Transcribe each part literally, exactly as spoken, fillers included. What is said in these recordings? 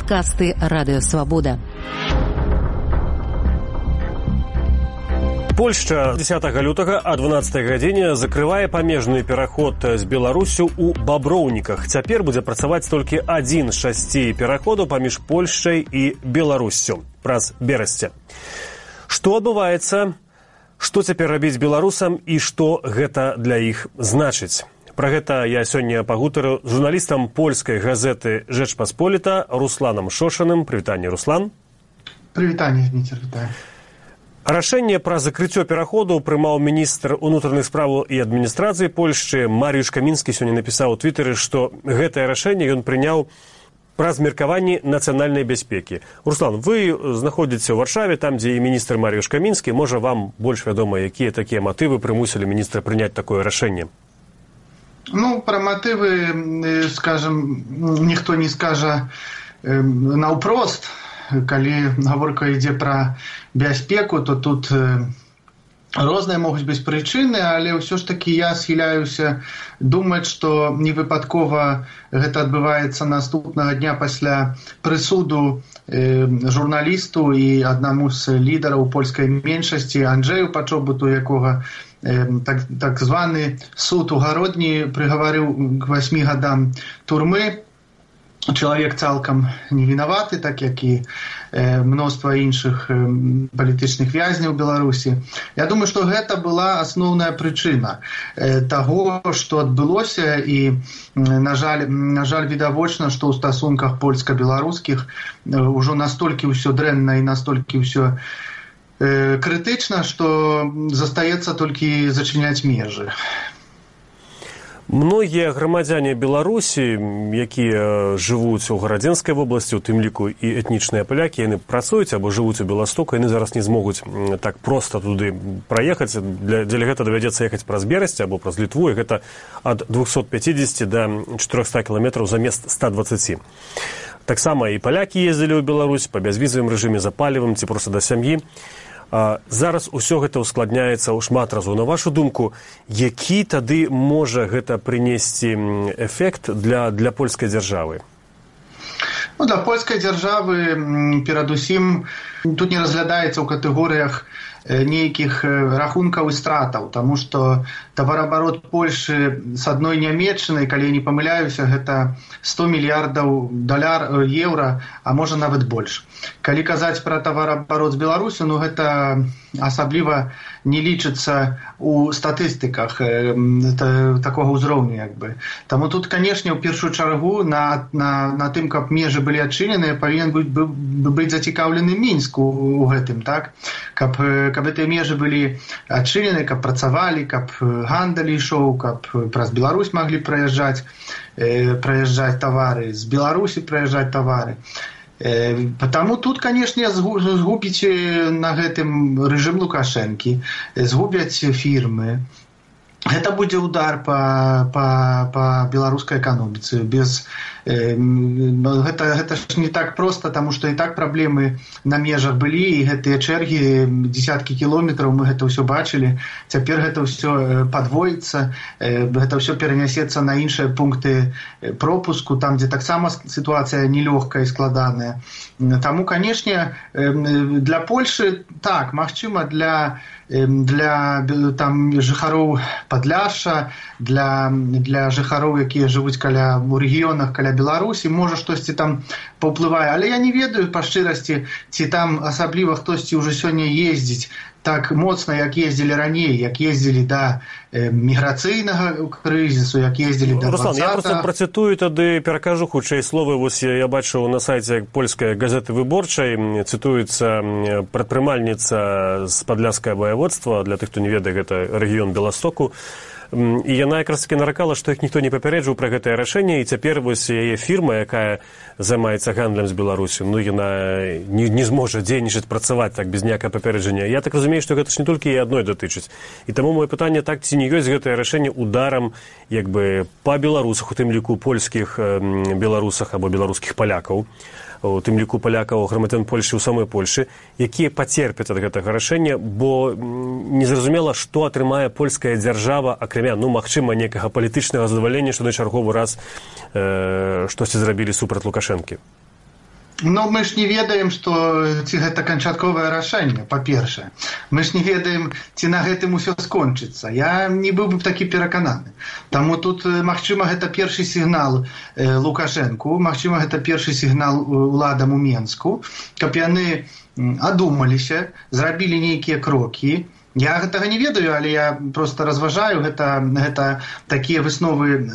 Падкасты Радыё Свабода. Польшча дзесятага лютага а дванаццатай гадзіне закрывае памежны пераход з Беларусю ў Баброўніках. Цяпер будзе працаваць толькі адзін з шасці пераходаў паміж Польшчай і Беларуссю праз Берасце. Што адбываецца, што цяпер рабіць беларусам і што гэта для іх значыць? Пра гэта я сёння пагутарыў з журналістам польскай газеты «Жэчпасполіта» Русланам Шошаным. Прывітанне, Руслан. Прывітанне, Дміцер, вітаю. Рашэнне пра закрыццё пераходу прымаў міністр унутраных справаў і адміністрацыі Польшчы Марыюш Камінскі. Сёння напісаў у твітары, што гэтае рашэнне ён прыняў праз меркаванні нацыянальнай бяспекі. Руслан, вы знаходзіцеся ў Варшаве, там, дзе і міністр Марыюш Камінскі. Можа, вам больш вядома, якія такія матывы прымусілі міністра прыняць такое рашэнне? Ну, пра матывы, скажем, ніхто не скажа наўпрост. Калі гаворка ідзе пра бяспеку, то тут розныя могуць быць прычыны, але ўсё ж такі я схіляюся думаць, што невыпадкова гэта адбываецца наступнага дня пасля прысуду журналісту і аднаму з лідараў польскай меншасці Анджэю Пачобуту, якога так, так званы суд у гародні прыгаварыў к васьмі гадам турмы. Чалавек цалкам не вінаваты, так як і э, мноства іншых э, палітычных вязняў Беларусі. Я думаю, што гэта была асноўная прычына э, таго, што адбылося, і, э, на жаль, на жаль, відавочна, што ў стасунках польска-беларускіх э, ўжо настолькі ўсё дрэнна і настолькі ўсё э, крытычна, што застаецца толькі зачыняць межы. Многія грамадзяне Беларусі, якія жывуць у Гарадзенскай вобласці, у тым ліку і этнічныя палякі, яны працуюць або жывуць у Беластоку, яны зараз не змогуць так проста туды праехаць. Для, для гэта давядзецца ехаць праз Берасце або праз Літву, і гэта ад двухсот пяцідзесяці да чатырохсот кіламетраў замест ста дваццаці. Таксама і палякі ездзілі ў Беларусь па бязвізавым рэжыме, за палівам ці проста да сям'і. А зараз усё гэта ускладняецца ў шмат разоў. На вашу думку, які тады можа гэта прынесці эфект для, для польскай дзяржавы? Ну, для польскай дзяржавы перадусім тут не разглядаецца ў катэгорыях нейкіх рахункаў і стратаў, таму што таварабарот Польшы з адной Нямецчынай, калі я не памыляюся, гэта сто мільярдаў даляр, еўра, а можа нават больш. Калі казаць пра таварабарот з Беларусю, ну гэта асабліва не лічыцца ў статыстыках э, та, такога ўзроўню, як бы. Таму тут, канешне, ў першую чаргу на, на, на тым, каб межы былі адчыненыя, павінен быць, быць зацікаўлены Мінск у, у гэтым, так? Каб, каб гэтыя межы былі адчынены, каб працавалі, каб гандаль ішоў, каб праз Беларусь маглі праязджаць, э, праязджаць тавары, з Беларусі праязджаць тавары. Потому тут, конечно, згубіць на гэтым рэжым Лукашэнкі, згубяць фірмы. Гэта будзе удар па, па, па беларускай эканоміцы. Без, э, гэта, гэта ж не так проста, таму што і так праблемы на межах былі, і гэтыя чэргі, дзесяткі кіламетраў, мы гэта ўсё бачылі. Цяпер гэта ўсё падвоіцца, э, гэта ўсё перанясецца на іншыя пункты пропуску, там, дзе таксама сітуацыя нелёгкая і складаная. Таму, канешне, э, для Польшы, так, магчыма, для для там жыхароў Падляшша, для, для жыхароў, якія жывуць каля у рэгіёнах каля Беларусі, можа штосьці там паўплывае, але я не ведаю па шчырасці, ці там асабліва хтосьці ўжо сёння ездзіць так моцна, як ездзілі раней, як ездзілі да э, міграцыйнага крызісу, як ездзілі да Руслан, я просто працытую тады, перакажу хутчэй словы. Вось я бачыў на сайце польскай газеты «Выборчай», цытуецца прадпрымальніца з Падляшскага воеводства, для тых, хто не ведае, гэта рэгіён Беластоку. І яна якраз таки наракала, што іх ніхто не папярэджваў пра гэтае рашэнне, і цяпер вось яе фірма, якая займаецца гандлем з Беларусю, ну яна не, не зможа дзейнічаць, працаваць так без ніякага папярэджання. Я так разумею, што гэта ж не толькі і адной датычыць. І таму моё пытанне, так ці не ёсць гэтае рашэнне ударам як бы па беларусах, у тым ліку польскіх беларусах або беларускіх палякаў, у тым ліку палякаў, грамадзян Польшы ў самой Польшы, якія пацерпяць ад гэтага рашэння, бо незразумела, што атрымае польская дзяржава, акрамя, ну, магчыма, некага палітычнага задавальнення, што на чарговы раз э, штосьці зрабілі супраць Лукашэнкі. Ну, мы ж не ведаем, што ці гэта канчатковае рашэнне, па-першае. Мы ж не ведаем, ці на гэтым усё скончыцца. Я не быў бы такі перакананы. Таму тут, магчыма, гэта першы сігнал э, Лукашэнку, магчыма, гэта першы сігнал уладам у Менску, каб яны адумаліся, зрабілі нейкія крокі. Я гэтага не ведаю, але я просто разважаю, гэта, гэта такія высновы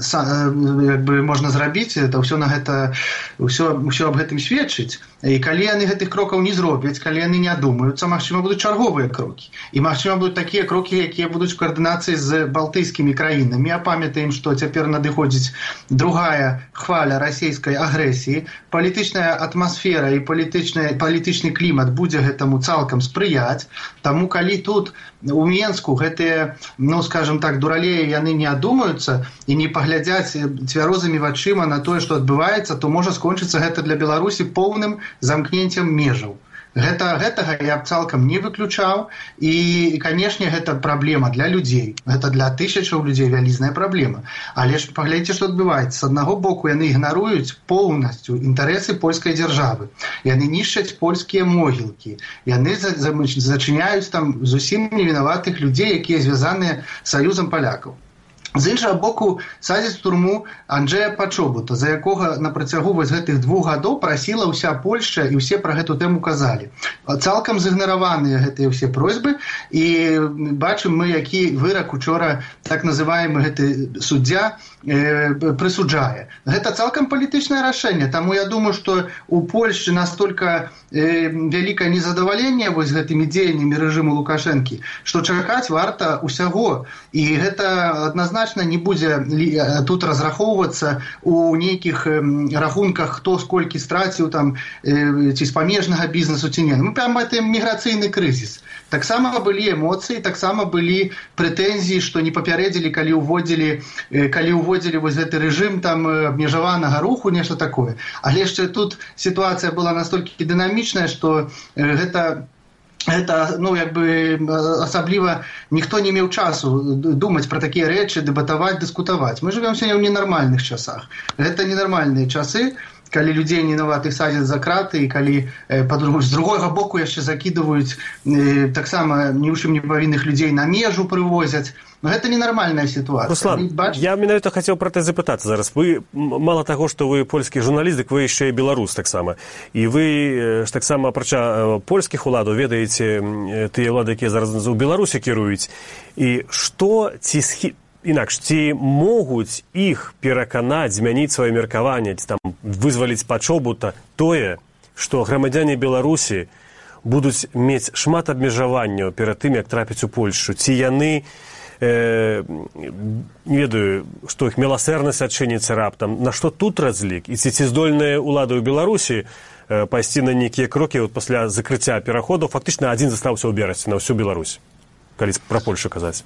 як бы можна зрабіць, это ўсё на гэта ўсё, ўсё аб гэтым сведчыць. І калі яны гэтых крокаў не зробяць, калі яны не адумаюцца, магчыма, будуць чарговыя крокі. І магчыма, будуць такія крокі, якія будуць у коаардынацыі з балтыйскімі краінамі. А памятаем, што цяпер надыходзіць другая хваля расійскай агрэсіі. Палітычная атмасфера і палітычны, палітычны клімат будзе гэтаму цалкам спрыяць. Таму калі тут у Менску гэтыя, ну, скажем так, дуралеі, яны не адумаюцца і не паглядзяць цвярозымі вачыма на тое, што адбываецца, то можа скончыцца гэта для Беларусі поўным замкненцем межаў. Гэта, гэтага я б цалкам не выключаў, і, канешне, гэта праблема для людзей. Гэта для тысячаў людзей вялізная праблема. Але ж паглядзіце, што адбываецца. З аднаго боку, яны ігнаруюць поўнасцю інтарэсы польскай дзяржавы. Яны нішчаць польскія могілкі. Яны зачыняюць там зусім невінаватых людзей, якія звязаныя саюзам палякаў. З іншага боку, садзяць у турму Анджэя Пачобута, за якога на працягу вось гэтых двух гадоў прасіла ўся Польшча, і ўсе пра гэту тэму казалі. Цалкам зігнараваныя гэтыя ўсе просьбы, і бачым мы, які вырак учора так называемы гэты суддзя э, прысуджае. Гэта цалкам палітычнае рашэнне, таму я думаю, што у Польшчы настолькі э, вялікае незадаваленне вось гэтымі дзеяннямі рэжыму Лукашэнкі, што чакаць варта ўсяго, і гэта адназначна не будзе тут разрахоўвацца у нейкіх рахунках, хто сколькі страціў там, ці з памежнага бізнесу, ці не. Мы памятаем міграцыйны крызіс. Таксама былі эмоцыі, таксама былі прэтэнзіі, што не папярэдзілі, калі ўводзілі, калі ўводзілі вось гэты рэжым там абмежаванага руху, нешта такое. Але яшчэ тут сітуацыя была настолькі дынамічная, што гэта Гэта, ну, як бы, асабліва ніхто не меў часу думаць пра такія рэчы, дэбатаваць, дыскутаваць. Мы жывём сёння ў ненармальных часах. Гэта ненармальныя часы, калі людзей невінаватых садзяць за краты, і калі, з другога боку, яшчэ закідваюць таксама ні ў чым не павінных людзей на межу прывозяць. Но гэта ненармальная ситуация. Руслан, бач... я менавіта хацеў пра гэта запытацца зараз. Вы, мала таго, што вы польскі журналіст, дык вы яшчэ і беларус таксама. І вы ж таксама, апрача польскіх уладаў, ведаеце тыя ўлады, якія зараз у Беларусі кіруюць. І што ці схі... інакш, ці могуць іх пераканаць, змяніць сваё меркаванне, там, вызваліць Пачобута тое, што грамадзяне Беларусі будуць мець шмат абмежаванняў перад тым, як трапіць у Польшчу. Ці яны Э, не ведаю, што іх міласэрнасць адчыніцца раптам, на што тут разлік, і ці ці здольныя ўлады ў Беларусі э, пайсці на нейкія крокі вот, пасля закрыцця пераходаў, фактычна адзін застаўся ў Берасці на ўсю Беларусь, калі пра Польшу казаць.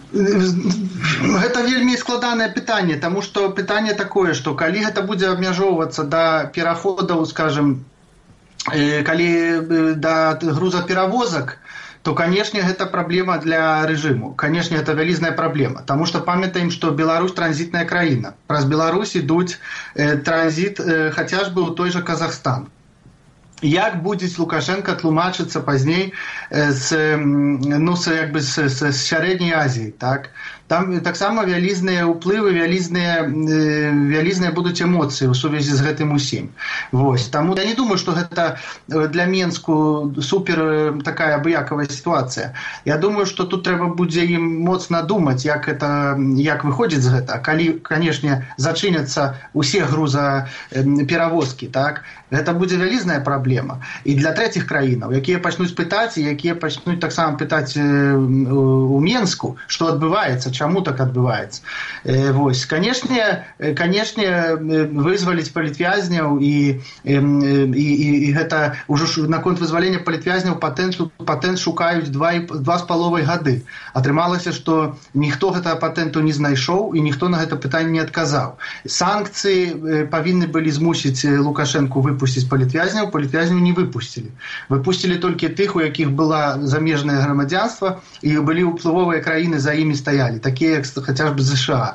Гэта вельмі складанае пытанне, таму што пытанне такое, што калі гэта будзе абмяжоўвацца да пераходаў, скажем, э, калі э, да грузаперавозак, то, канешне, гэта праблема для рэжыму. Канешне, гэта вялізная праблема. Таму што памятаем, што Беларусь транзітная краіна. Праз Беларусь ідуць э, транзіт э, хаця ж бы ў той жа Казахстан. Як будзе Лукашенко тлумачыцца пазней э, з, ну, з, як бы, з, з, з Сярэдняй Азіі, так? Там таксама вялізныя ўплывы, вялізныя, вялізныя будуць эмоцыі ў сувязі з гэтым усім. Вось. Таму я не думаю, што гэта для Менску супер такая абыякавая сітуацыя. Я думаю, што тут трэба будзе ім моцна думаць, як, это, як выходзіць з гэта. Калі, канешне, зачыняцца усе грузаперавозкі, так? Гэта будзе вялізная праблема. І для трэціх краінаў, якія пачнуць пытаць, і якія пачнуць таксама пытаць у Менску, што адбываецца, чаму так адбываецца. Э, вось, канешне, канешне, вызваліць палітвязняў і, і, і, і гэта ўжо наконт вызвалення палітвязняў патэнт, патэнт шукаюць два, два з паловай гады. Атрымалася, што ніхто гэтага патэнту не знайшоў і ніхто на гэта пытанне не адказаў. Санкцыі павінны былі змусіць Лукашэнку выпусціць палітвязняў, палітвязняў не выпусцілі. Выпусцілі толькі тых, у якіх была замежнае грамадзянства, і былі ўплывовыя краіны за імі стаялі, такія як хаця б США.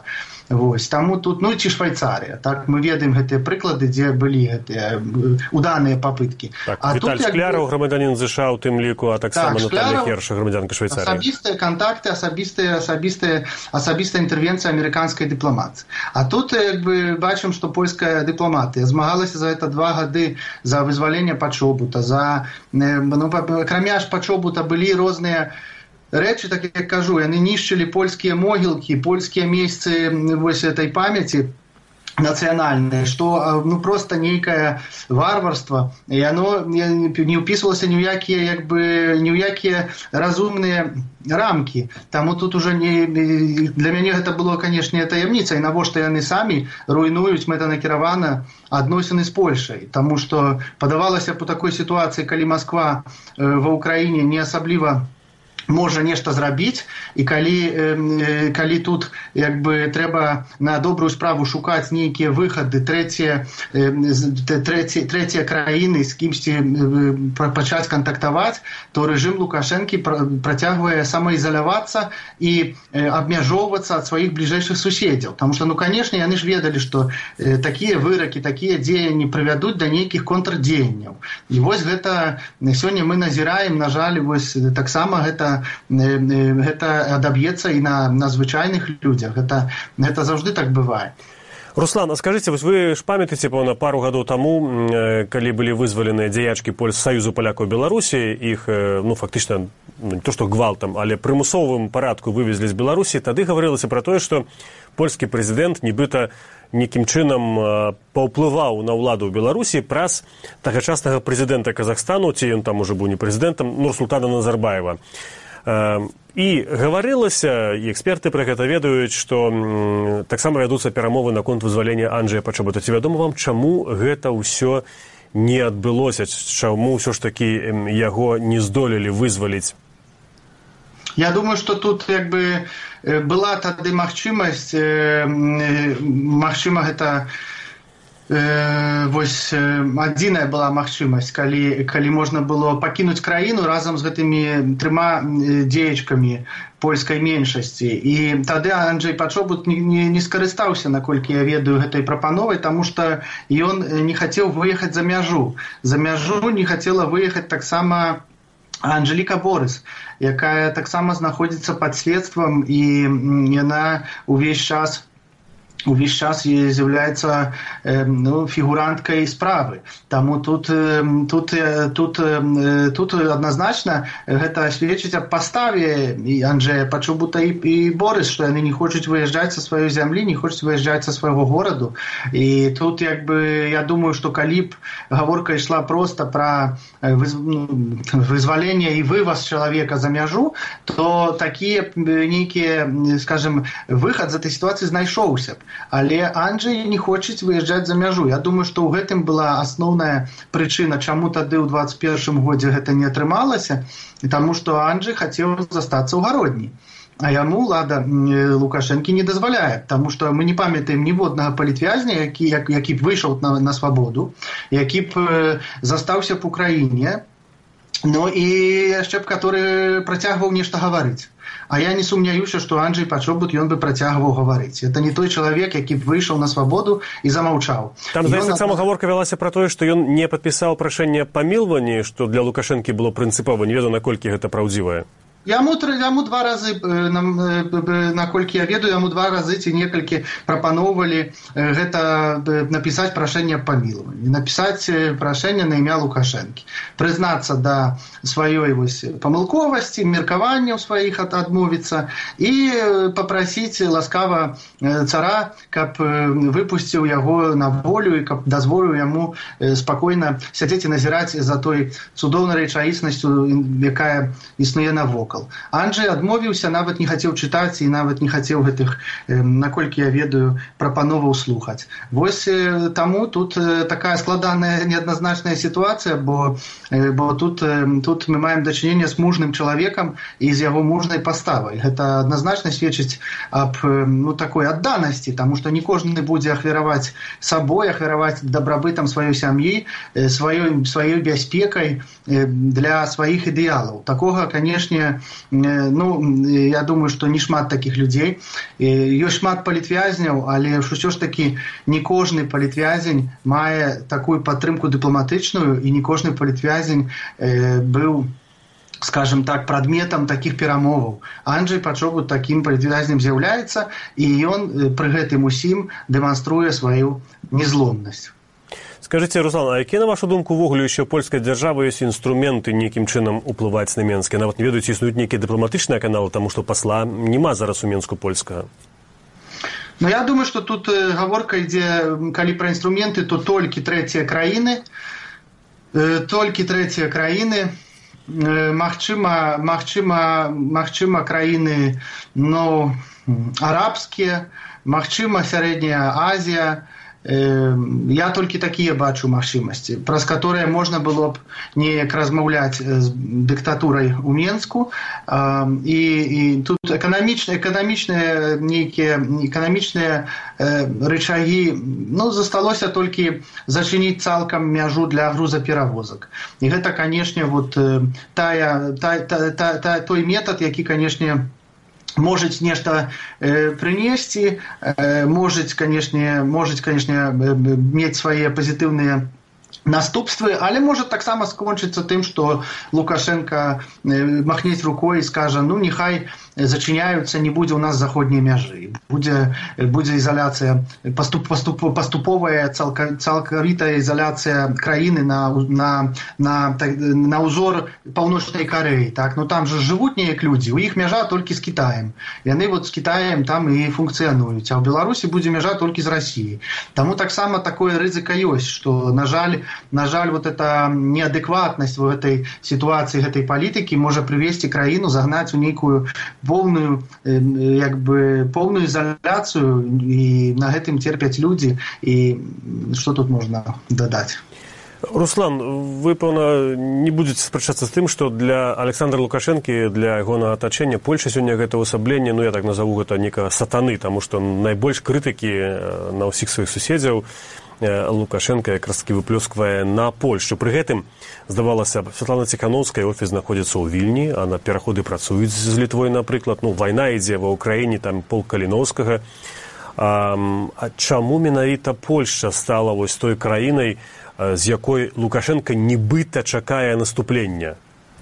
Вось, таму тут, ну, ці Швайцарія, так, мы ведаем гэтыя прыклады, дзе былі гэтыя уданыя папыткі. Так, а Віталь тут, Шкляраў, як... грамадзянін ЗША ў тым ліку, а таксама так, Наталья Херша, грамадзянка Швайцаріі. Асабістыя кантакты, асабістыя, асабістыя, асабістая інтэрвенцыя амерыканскай дыпламатыі. А тут, як бы, бачым, што польская дыпламатыя змагалася за гэта два гады за вызваленне пачобута, за, ну, акрамя ж пачобута былі розныя рэчы, так як кажу, яны нішчылі польскія могілкі, польскія месцы вось этой памяці нацыянальнае, што, ну, проста нейкае варварства, і яно не ўпісвалася ні ў якія, як бы, ні ў якія разумныя рамкі. Таму тут уже не... Для мяне гэта было, канешне, таямніцай, навошта яны самі руйнуюць мэтанакіравана адносіны з Польшай. Таму што падавалася па такой сітуацыі, калі Масква ва ўкраіне не асабліва можа нешта зрабіць, і калі, э, калі тут, як бы, трэба на добрую справу шукаць нейкія выхады, трэція, э, трэція, трэція краіны з кімсьці э, пачаць кантактаваць, то рэжым Лукашэнкі працягвае самаізалявацца і э, абмяжоўвацца ад сваіх бліжэйшых суседзяў. Таму што, ну, канешне, яны ж ведалі, што э, такія выракі, такія дзеянні прывядуць да нейкіх контрдзеянняў. І вось гэта сёння мы назіраем, на жаль, вось таксама гэта гэта адаб'ецца і на, на звычайных людзях. Гэта, гэта заўжды так бывае. Руслан, а скажыце, вось вы ж памятаеце, пэўна, пару гадоў таму, калі былі вызваленыя дзеячкі Саюзу палякаў Беларусі, іх, ну, фактычна, ну, не то што гвалтам, але прымусовым парадку вывезлі з Беларусі, тады гаварылася пра тое, што польскі прэзідэнт нібыта нейкім чынам паўплываў на ўладу ў Беларусі праз тагачаснага прэзідэнта Казахстану, ці ён там ужо быў не прэзідэнтам, Нурсултана Назарбаева. І гаварылася, і эксперты пра гэта ведаюць, што таксама вядуцца перамовы наконт вызвалення Анджэя Пачобута. Ці вядома вам, чаму гэта ўсё не адбылося, чаму ўсё ж такі яго не здолелі вызваліць? Я думаю, што тут, як бы, была тады магчымасць, магчыма, гэта Э, вось адзіная была магчымасць, калі, калі можна было пакінуць краіну разам з гэтымі трыма дзеячкамі польскай меншасці. І тады Анджэй Пачобут не, не, не скарыстаўся, наколькі я ведаю, гэтай прапановай, таму што ён не хацеў выехаць за мяжу. За мяжу не хацела выехаць таксама Анжеліка Борыс, якая таксама знаходзіцца пад следствам, і яна увесь час увесь час з'яўляецца э, ну, фігуранткай справы. Таму тут, э, тут, э, тут, э, тут адназначна гэта сведчыць аб паставе і Анджэя Пачобута і, і Борыс, што яны не хочуць выязджаць са сваёй зямлі, не хочуць выязджаць са свайго гораду. І тут, як бы, я думаю, што калі б гаворка ішла проста пра выз, вызваленне і вываз чалавека за мяжу, то такія нейкія, скажем, выхад з этой сітуацыі знайшоўся б. Але Анджэй не хочуць выязджаць за мяжу. Я думаю, што ў гэтым была асноўная прычына, чаму тады ў дваццаць першым годзе гэта не атрымалася, таму што Анджэй хацеў застацца ў гародні. А яму ўлада Лукашэнкі не дазваляе, таму што мы не памятаем ніводнага палітвязня, які, як, які б выйшаў на, на свабоду, які б застаўся б у краіне, ну і яшчэ б, который працягваў нешта гаварыць. А я не сумняюся, што Анджэй Пачобут ён бы працягваў гаварыць. Это не той чалавек, які б выйшаў на свабоду і замаўчаў. Там, здаецца, таксама от... гаворка вялася пра тое, што ён не падпісаў прашэнне аб памілванні, што для Лукашэнкі было прынцыпова. Не ведаю, наколькі гэта праўдзівае. Яму, яму два разы, наколькі я ведаю, яму два разы ці некалькі прапаноўвалі гэта напісаць прашэнне аб памілванні, напісаць прашэнне на імя Лукашэнкі, прызнацца да сваёй вось памылковасці, меркаванняў сваіх адмовіцца і папрасіць ласкава цара, каб выпусціў яго на волю і каб дазволіў яму спакойна сядзець і назіраць за той цудоўнай рэчаіснасцю, якая існуе навокал. Анджэй адмовіўся, нават не хацеў чытаць і нават не хацеў гэтых, наколькі я ведаю, прапановаў слухаць. Вось таму тут такая складаная неадназначная сітуацыя, бо, бо тут, тут мы маем дачыненне з мужным чалавекам і з яго мужнай паставай. Гэта адназначна сведчыць аб, ну, такой адданасці, таму што не кожны будзе ахвяраваць сабой, ахвяраваць дабрабытам сваёй сям'і, сваёй, сваёй бяспекай для сваіх ідэалаў. Такога, канешне, ну, я думаю, што не шмат такіх людзей. Ёсць шмат палітвязняў, але ўсё ж такі не кожны палітвязень мае такую падтрымку дыпламатычную, і не кожны палітвязень быў, скажем так, прадметам такіх перамоваў. Анджэй Пачобут такім палітвязнем з'яўляецца, і ён пры гэтым усім дэманструе сваю незломнасць. Скажите, Руслан, а якія, на вашу думку, увогуле яшчэ польскай дзяржавы ёсць інструменты нейкім чынам уплываць на Менск? Я нават не ведаю, ці існуюць нейкія дыпламатычныя каналы, таму што пасла няма зараз у Менску польскага. Ну, я думаю, што тут э, гаворка ідзе, калі пра інструменты, то толькі трэція краіны, э, толькі трэція краіны, э, магчыма, магчыма, магчыма краіны, ну, арабскія, магчыма, сярэдняя Азія. Я толькі такія бачу магчымасці, праз которые можна было б неяк размаўляць з дыктатурай у Менску. І, і тут эканамічныя, эканамічныя нейкія эканамічныя рычагі, ну, засталося толькі зачыніць цалкам мяжу для грузаперавозак. І гэта, канешне, вот тая, та, та, та, та, той метад, які, канешне, можуть нешта э, принести, э, может, конечно, может, конечно, иметь свои позитивные наступствы, але может так само скончиться тем, что Лукашенко махнет рукой и скажет, ну, нехай зачиняются, не будет у нас заходней мяжи, будет, будет изоляция, поступ, поступ, поступовая, цалковитая изоляция краины на, на, на, на узор Паўночной Кореи, так, но там же живут неяк люди, у их мяжа только с Китаем, и они вот с Китаем там и функционируют, а в Беларуси будет мяжа только с Россией. Тому так само такое рызыка есть, что, на жаль, На жаль, вот эта неадекватность в этой ситуации, этой политики может привести краину, загнать в некую полную, как бы, полную изоляцию, и на этом терпят люди. И что тут можно додать? Руслан, вы, пэўна, не будете спрачацца з тым, што для Александра Лукашэнкі, для ягонага атачэння Польша сёння гэта ўвасабленне, ну я так назову гэта некага сатаны, таму што найбольш крытыкі на ўсіх сваіх суседзяў Лукашенко якраз таки выплёсквае на Польшу. Пры гэтым, здавалася б, Святлана Ціханаўская офіс знаходзіцца ў Вільні, а на пераходы працуюць з Літвой, напрыклад. Ну, вайна ідзе ва Ўкраіне, там полк Каліноўскага. А, а чаму менавіта Польшча стала вось той краінай, з якой Лукашенко нібыта чакае наступлення?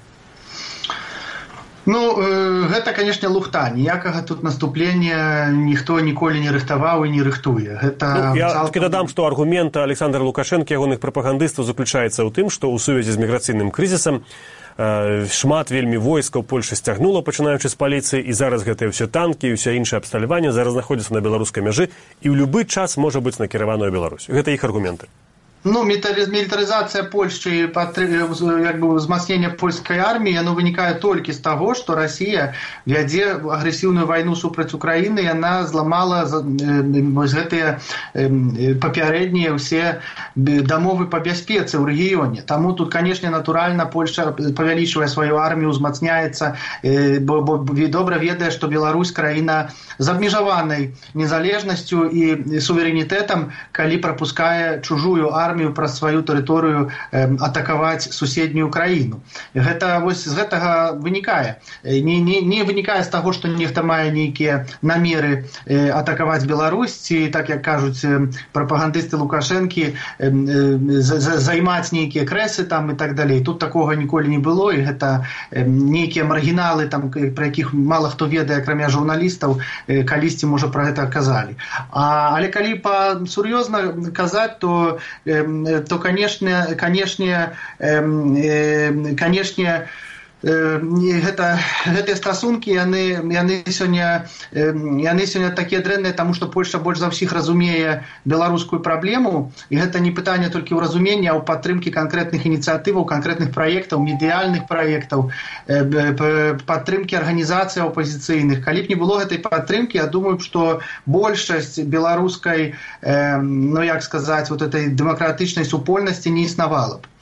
Ну, гэта, конечно, лухта. Ніякага тут наступлення ніхто ніколі не рыхтаваў і не рыхтуе. Гэта ну, я цалкам... таки дадам, што аргумент Александра Лукашэнкі, ягоных прапагандыстаў, заключаецца ў тым, што ў сувязі з міграцыйным крызісам э, шмат вельмі войскаў Польша сцягнула, пачынаючы з паліцыі, і зараз гэтыя ўсе танкі і ўсе іншае абсталяванне зараз знаходзяцца на беларускай мяжы і ў любы час можа быць накіравана ў Беларусь. Гэта іх аргументы. Ну, милитаризация Польши, как бы взмацнение польской армии, оно вынікае только с того, что Россия, вядзе агрессивную войну супраць Украины, и она зламала гэтыя папярэднія все дамовы по бяспецы в регионе. Тому тут, конечно, натурально Польша, павялічвае свою армию, узмацняется, бо, бо добра ведае, что Беларусь краіна з абмежаванай незалежнасцю и суверэнітэтам, калі пропускае чужую армию праз сваю тэрыторыю э, атакаваць суседнюю краіну. Гэта вось з гэтага вынікае. Не, не, не вынікае з таго, што нехта мае нейкія намеры э, атакаваць Беларусь, ці, так як кажуць э, прапагандысты Лукашэнкі, э, э, за, займаць нейкія крэсы там і так далей. Тут такога ніколі не было, і гэта э, нейкія маргіналы, там, пра якіх мала хто ведае, акрамя журналістаў, э, калісьці, можа, пра гэта казалі. А, але калі па-сур'ёзна казаць, то э, то, конечно, конечно, конечно, гэта, гэтыя стасункі, яны, яны сёння, яны сёння такія дрэнныя, таму што Польша больш за ўсіх разумее беларускую праблему, і гэта не пытанне толькі ў разуменні, а ў падтрымкі канкрэтных ініцыятываў, канкрэтных праектаў, медыяльных праектаў, падтрымкі арганізацый апазіцыйных. Калі б не было гэтай падтрымкі, я думаю, што большасць беларускай, ну як сказаць, вот этой дэмакратычнай супольнасці не існавала б.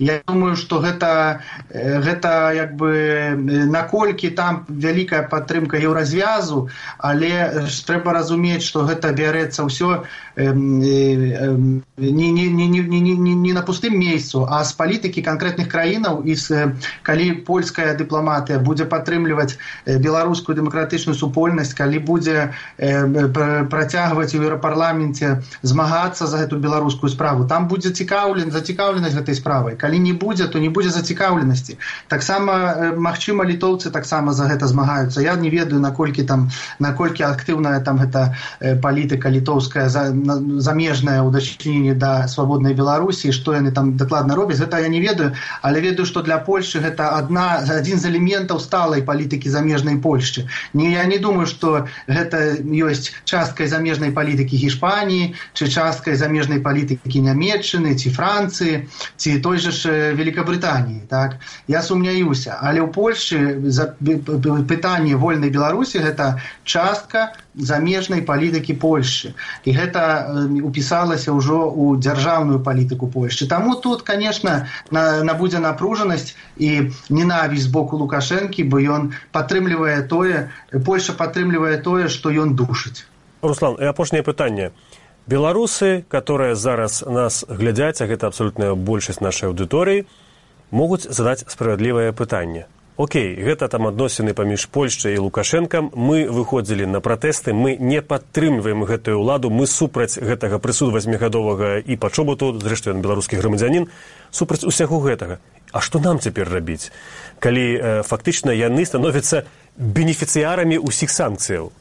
Я думаю, што гэта, гэта як бы, наколькі там вялікая падтрымка еўразвязу, але ж трэба разумець, што гэта бярэцца ўсё не, не, не, не, не, не на пустым месцу, а з палітыкі канкрэтных краінаў, і з, калі польская дыпламатыя будзе падтрымліваць беларускую дэмакратычную супольнасць, калі будзе працягваць у Еўрапарламенце змагацца за гэту беларускую справу, там будзе цікаўлен, зацікаўленасць гэтай справай. Калі не будзе, то не будзе зацікаўленасці. Таксама, магчыма, літоўцы таксама за гэта змагаюцца. Я не ведаю, наколькі там, наколькі актыўная там гэта палітыка літоўская замежная ў дачыненні да свабоднай Беларусі, што яны там дакладна робяць, гэта я не ведаю, але ведаю, што для Польшчы гэта адна, адзін з элементаў сталай палітыкі замежнай Польшчы. Не, я не думаю, што гэта ёсць часткай замежнай палітыкі Гішпаніі, ці часткай замежнай палітыкі Нямецчыны, ці Францыі, ці той же ж Великабрытаніі. Так? Я сумняюся. Але ў Польшчы пытанне вольнай Беларусі гэта частка замежнай палітыкі Польшчы. І гэта упісалася ўжо ў дзяржаўную палітыку Польшчы. Таму тут, конечно, набудзе напружанасць і ненавісць з боку Лукашэнкі, бо ён падтрымлівае тое, Польшча падтрымлівае тое, што ён душыць. Руслан, і апошняе пытанне. Беларусы, которые зараз нас глядзяць, а гэта абсолютная большасць нашай аўдыторыі, могуць задаць справядлівае пытанне. Окей, гэта там адносіны паміж Польшчай і Лукашэнкам, мы выходзілі на пратэсты, мы не падтрымліваем гэтую ўладу, мы супраць гэтага прысуду васьмігадовага і пачобуту, зрэшты, ён беларускі грамадзянін, супраць усяго гэтага. А што нам цяпер рабіць, калі э, фактычна яны становяцца бенефіцыярамі ўсіх санкцыяў?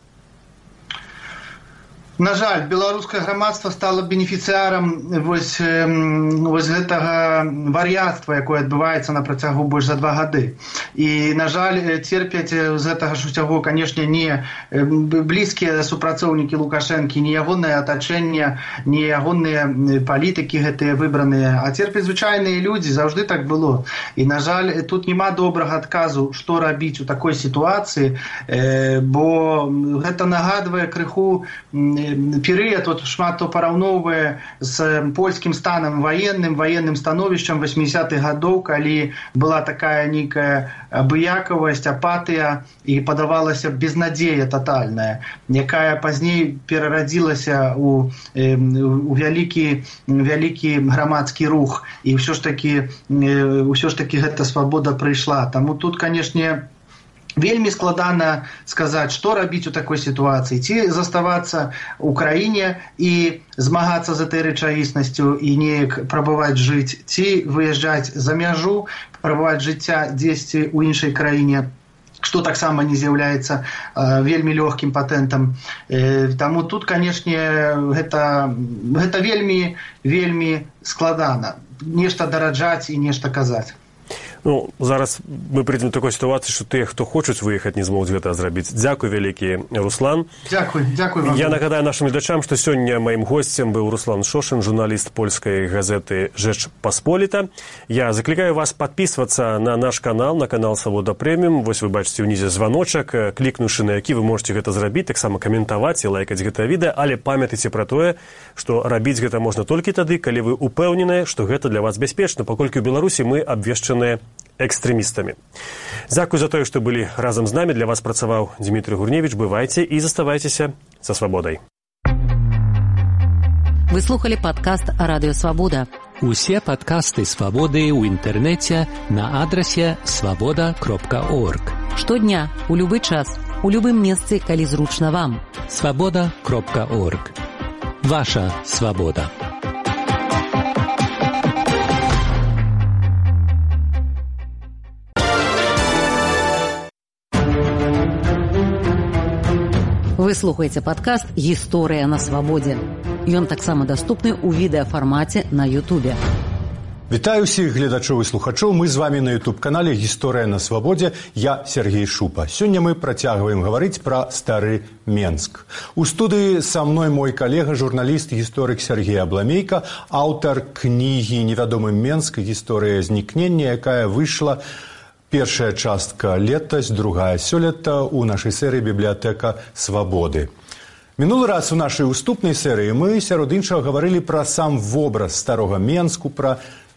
На жаль, беларускае грамадства стало бенефіцыярам вось, вось гэтага вар'яцтва, якое адбываецца на працягу больш за два гады. І, на жаль, церпяць з гэтага ж усяго, канешне, не блізкія супрацоўнікі Лукашэнкі, не ягонае атачэнне, не ягоныя палітыкі гэтыя выбраныя, а церпяць звычайныя людзі, заўжды так было. І, на жаль, тут няма добрага адказу, што рабіць у такой сітуацыі, бо гэта нагадвае крыху перыяд, вот шмат то параўноўвае з польскім станам ваенным, ваенным становішчам восьмідзесятых гадоў, калі была такая нейкая абыякавасць, апатыя і падавалася безнадзея татальная, якая пазней перарадзілася ў, ў вялікі, вялікі грамадскі рух, і ўсё ж такі, ўсё ж такі гэта свабода прыйшла. Таму тут, канешне, вельмі складана сказаць, што рабіць у такой сітуацыі. Ці заставацца ў краіне і змагацца з этой рэчаіснасцю і неяк прабаваць жыць, ці выязджаць за мяжу, прабаваць жыцця дзесьці ў іншай краіне, што таксама не з'яўляецца э, вельмі лёгкім патэнтам. Э, таму тут, канешне, гэта, гэта вельмі, вельмі складана. Нешта дараджаць і нешта казаць. Ну, зараз мы прыйдзем до такой сітуацыі, што тыя, хто хочуць выехаць, не змогуць гэта зрабіць. Дзякуй вялікі, Руслан. Дзякуй, дзякуй вам. Я нагадаю нашым гледачам, што сёння маім госцем быў Руслан Шошин, журналіст польскай газеты «Жэч Пасполіта». Я заклікаю вас падпісвацца на наш канал, на канал «Свабода Прэміум». Вось вы бачыце ўнізе званочак, клікнуўшы на які вы можете гэта зрабіць, таксама каментаваць і лайкаць гэта відэа, але памятайце пра тое, што рабіць гэта можна толькі тады, калі вы упэўненыя, што гэта для вас бяспечна, паколькі ў Беларусі мы абвешчаныя экстрэмістамі. Дзякуй за тое, што былі разам з намі. Для вас працаваў Дмітрый Гурневіч. Бывайце і заставайцеся са свабодай. Вы слухали падкаст «Радыё Свабода». Усе падкасты «Свабоды» ў інтэрнэце на адрасе свабода кропка орг. Штодня, у любы час, у любым месцы, калі зручна вам. свабода кропка орг. Ваша свабода. Вы слухаеце падкаст «Гісторыя на свабодзе». Ён таксама даступны ў відэафармаце на Ютубе. Вітаю ўсіх гледачоў і слухачоў. Мы з вамі на ютуб-канале «Гісторыя на свабодзе». Я Сергей Шупа. Сёння мы працягваем гаварыць пра стары Менск. У студыі са мной мой калега, журналіст, гісторык Сергей Абламейка, аўтар кнігі «Невядомы Менск. Гісторыя знікнення», якая выйшла першая частка летась, другая сёлета ў нашай серыі «Бібліятэка свабоды». Мінулы раз у нашай уступнай серыі мы сярод іншага гаварылі пра сам вобраз старога Менску, пра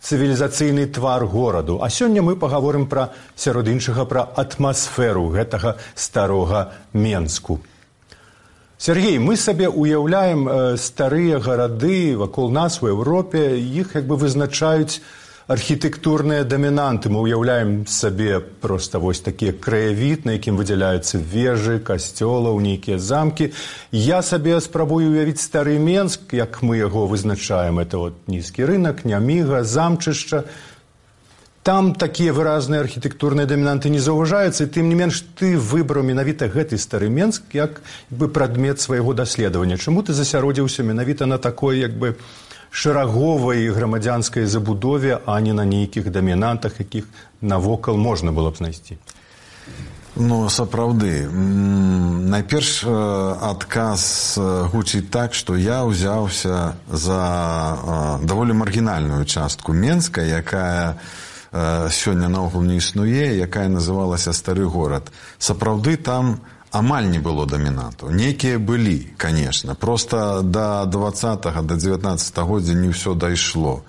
цывілізацыйны твар гораду. А сёння мы пагаворым пра, сярод іншага, пра атмасферу гэтага старога Менску. Сергей, мы сабе уяўляем э, старыя гарады вакол нас у Еўропе, іх як бы вызначаюць архітэктурныя дамінанты. Мы уяўляем сабе проста вось такі краявід, на якім выдзяляюцца вежы, касцёлаў, нейкія замкі. Я сабе спрабую уявіць стары Менск, як мы яго вызначаем. Это вот нізкі рынак, Няміга, замчышча. Там такія выразныя архітэктурныя дамінанты не заўважаюцца, і тым не менш ты выбраў менавіта гэты стары Менск як бы прадмет свайго даследавання. Чаму ты засяродзіўся менавіта на такой як бы шэраговай грамадзянскай забудове, а не на нейкіх дамінантах, якіх навокал можна было б знайсці? Ну, сапраўды. Найперш адказ гучыць так, што я ўзяўся за даволі маргінальную частку Менска, якая сёння наогул не існуе, якая называлася Стары горад. Сапраўды там амаль не было дамінантаў. Некія былі, конечно. Просто до двадцатага, до дзевятнаццатага годзе не ўсё дайшло.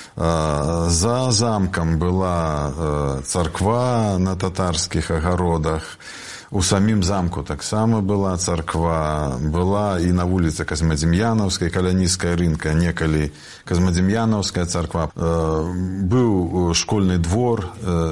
За замкам была царква на татарскіх агародах. У самім замку таксама была царква, была і на вуліцы Казмадзім'янаўскай, каля нізкая рынка, некалі Казмадзім'янаўская царква. Быў школьны двор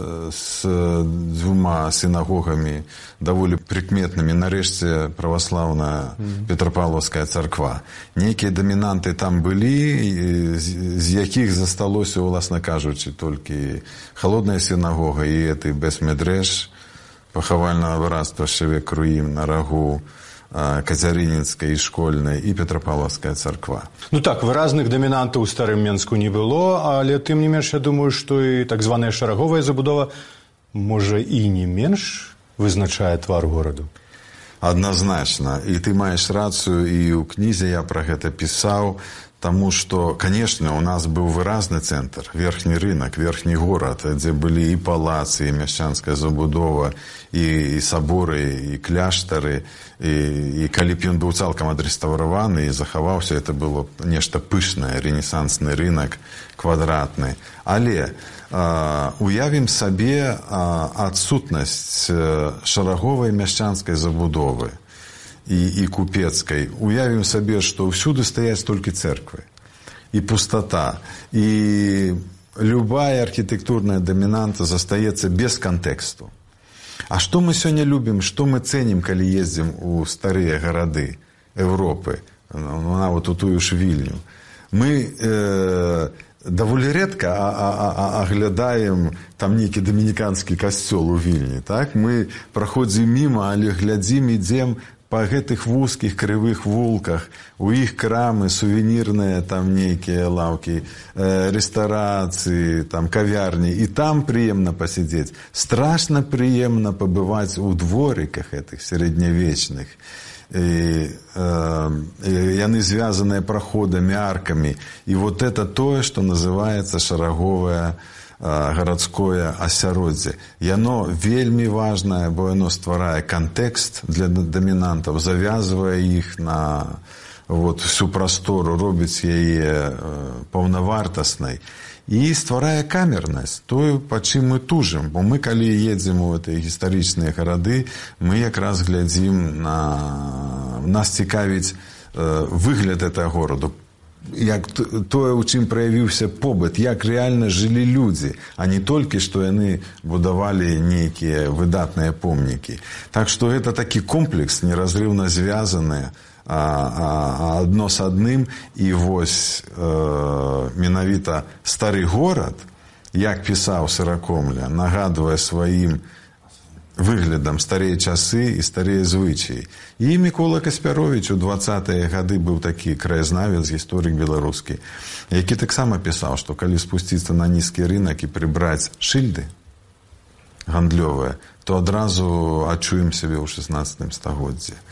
з дзвюма сінагогамі, даволі прыкметнымі. Нарэшце праваслаўная Петрапаўлаўская царква. Нейкія дамінанты там былі, з якіх засталося, уласна кажучы, толькі халодная сінагога і эты бес-медрэш, пахавальнага выраства Шевек Руім на рагу Кацярынінскай і школьнай і Петрапаўлаўская царква. Ну так, выразных дамінантаў у старым Менску не было, але тым не менш, я думаю, што і так званая шараговая забудова можа і не менш вызначае твар гораду. Адназначна. І ты маеш рацыю, і ў кнізе я пра гэта пісаў, таму што, конечно, у нас быў выразны цэнтр, верхні рынак, верхні горад, дзе былі і палацы, і мяшчанская забудова, і, і саборы, і кляштары, і, і калі б ён быў цалкам адрэстаўраваны і захаваўся, это было нешта пышнае, ренесансны рынак, квадратны. Але а, уявім сабе а, адсутнасць шараговай мяшчанскай забудовы і, і купецкай. Уявім сабе, што ўсюды стаяць толькі цэрквы. І пустата. І любая архітэктурная дамінанта застаецца без кантэксту. А што мы сёння любім, што мы цэнім, калі ездзім у старыя гарады Европы, ну, нават у тую ж Вільню? Мы э, даволі рэдка а, а, а, аглядаем там нейкі дамініканскі касцёл у Вільні. Так? Мы праходзім міма, але глядзім, ідзем па гэтых вузкіх крывых вулках, у іх крамы, сувенірныя там нейкія лаўкі, э, рэстарацыі, там кавярні, і там прыемна пасядзець. Страшна прыемна пабываць у дворыках гэтых сярэднявечных. І, э, яны звязаныя праходамі, аркамі. І вот это тое, што называецца шараговая гарадское асяроддзе. Яно вельмі важнае, бо яно стварае кантэкст для дамінантаў, завязвае іх на вот, всю прастору, робіць яе паўнавартаснай і стварае камернасць, тое, па чым мы тужым. Бо мы, калі едзем у гэтыя гістарычныя гарады, мы якраз глядзім на... Нас цікавіць выгляд гэтага гораду, як тое, у чым праявіўся побыт, як рэальна жылі людзі, а не толькі, што яны будавалі нейкія выдатныя помнікі. Так што гэта такі комплекс, неразрыўна звязаны а, а, адно з адным, і вось э, менавіта стары горад, як пісаў Сыракомля, нагадвае сваім выглядам старыя часы і старыя звычаі. І Мікола Каспяровіч у дваццатыя гады быў такі краязнавец, гісторык беларускі, які таксама пісаў, што калі спусціцца на нізкі рынак і прыбраць шыльды гандлёвыя, то адразу адчуем сябе ў шаснаццатым стагоддзі.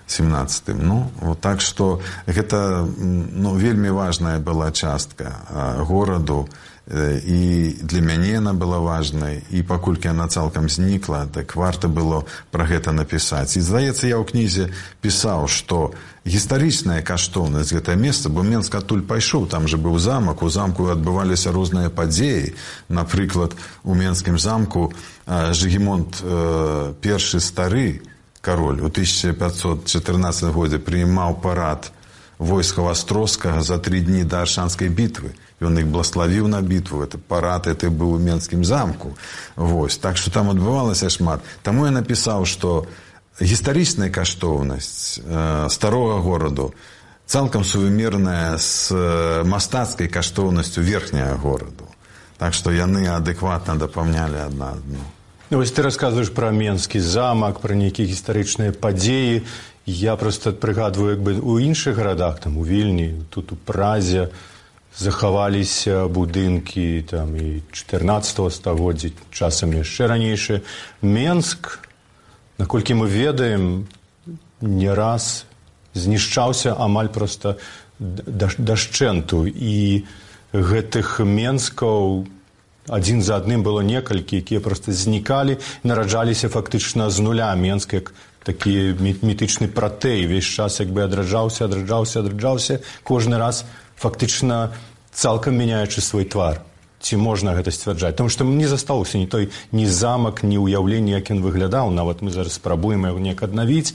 семнадцатым. Ну, вот так што гэта ну, вельмі важная была частка гораду, і для мяне яна была важнай, і паколькі яна цалкам знікла, так варта было пра гэта напісаць. І, здаецца, я ў кнізе пісаў, што гістарычная каштоўнасць гэтае месца, бо Менск адтуль пайшоў, там же быў замак, у замку адбываліся розныя падзеі. Напрыклад, у Менскім замку Жыгімонт першы стары, кароль, у тысяча пятьсот чатырнаццатым годзе прыймаў парад войскаў Астроскага за тры дні да Аршанскай бітвы. Ён іх благословіў на бітву. Это парад, это быў у Менскім замку. Вось. Так што там адбывалася шмат. Таму я напісаў, што гістарычная каштоўнасць э, старога гораду цалкам сувымерная з мастацкай каштоўнасцю верхняга гораду. Так што яны адэкватна дапаўнялі адна адну. Ну, вось ты расказваеш пра Менскі замак, пра нейкія гістарычныя падзеі. Я проста прыгадваю, як бы у іншых гарадах, там у Вільні, тут у Празе, захаваліся будынкі там і чатырнаццатага стагоддзя, часам яшчэ ранейшыя. Менск, наколькі мы ведаем, не раз знішчаўся амаль проста дашчэнту. І гэтых Менскаў адзін за адным было некалькі, якія проста знікалі, нараджаліся фактычна з нуля. Менск як такі мітычны пратэй, увесь час як бы адраджаўся, адраджаўся, адраджаўся, кожны раз фактычна цалкам мяняючы свой твар. Ці можна гэта сцвярджаць? Таму што не застаўся ні той ні замак, ні ўяўленне, як ён выглядаў. Нават мы зараз спрабуем яго неяк аднавіць.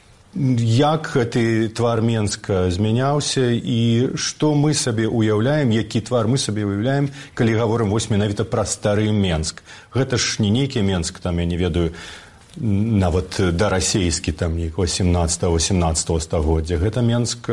Як гэты твар Менска змяняўся і што мы сабе ўяўляем, які твар мы сабе ўяўляем, калі гаворым вось менавіта пра стары Менск. Гэта ж не нейкі Менск, там, я не ведаю, нават дарасейскі, там, нейкого сямнаццатага-восемнаццатага стагоддзя. Гэта Менск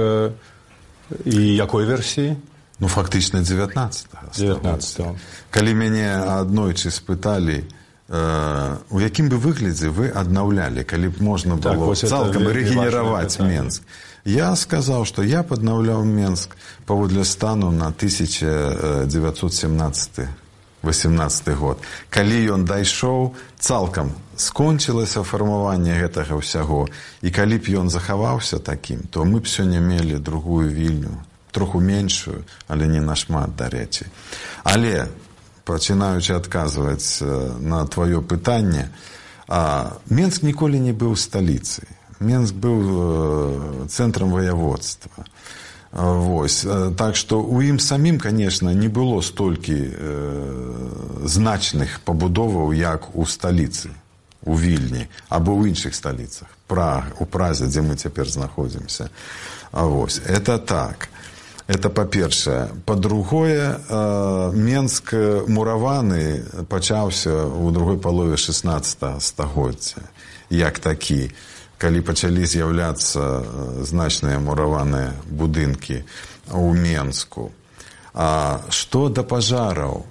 і якой версіі? Ну, фактычна дзевятнаццатага. дзевятнаццатага. Калі мяне аднойчы спыталі, у якім бы выглядзе вы аднаўлялі, калі б можна было так, цалкам рэгенераваць Менск. Я сказаў, што я б аднаўляў Менск паводле стану на тысяча дзевяцьсот семнаццаты восемнаццаты год. Калі ён дайшоў, цалкам скончылася фармаванне гэтага ўсяго, і калі б ён захаваўся такім, то мы б сёння мелі другую Вільню, троху меншую, але не нашмат, дарэчы. Але пачынаючы адказваць на твоё пытанне, Менск ніколі не быў сталіцай. Менск быў цэнтрам ваяводства. Вось. Так што ў ім самім, конечно, не было столькі значных пабудоваў, як у сталіцы, у Вільні, або ў іншых сталіцах. Прага, у Празе, дзе мы цяпер знаходзімся. Вось. Это так. Это па-першае. Па-другое, Менск мураваны пачаўся ў другой палове шэснаццатага стагоддзя. Як такі, калі пачалі з'яўляцца значныя мураваныя будынкі ў Менску. А што да пажараў?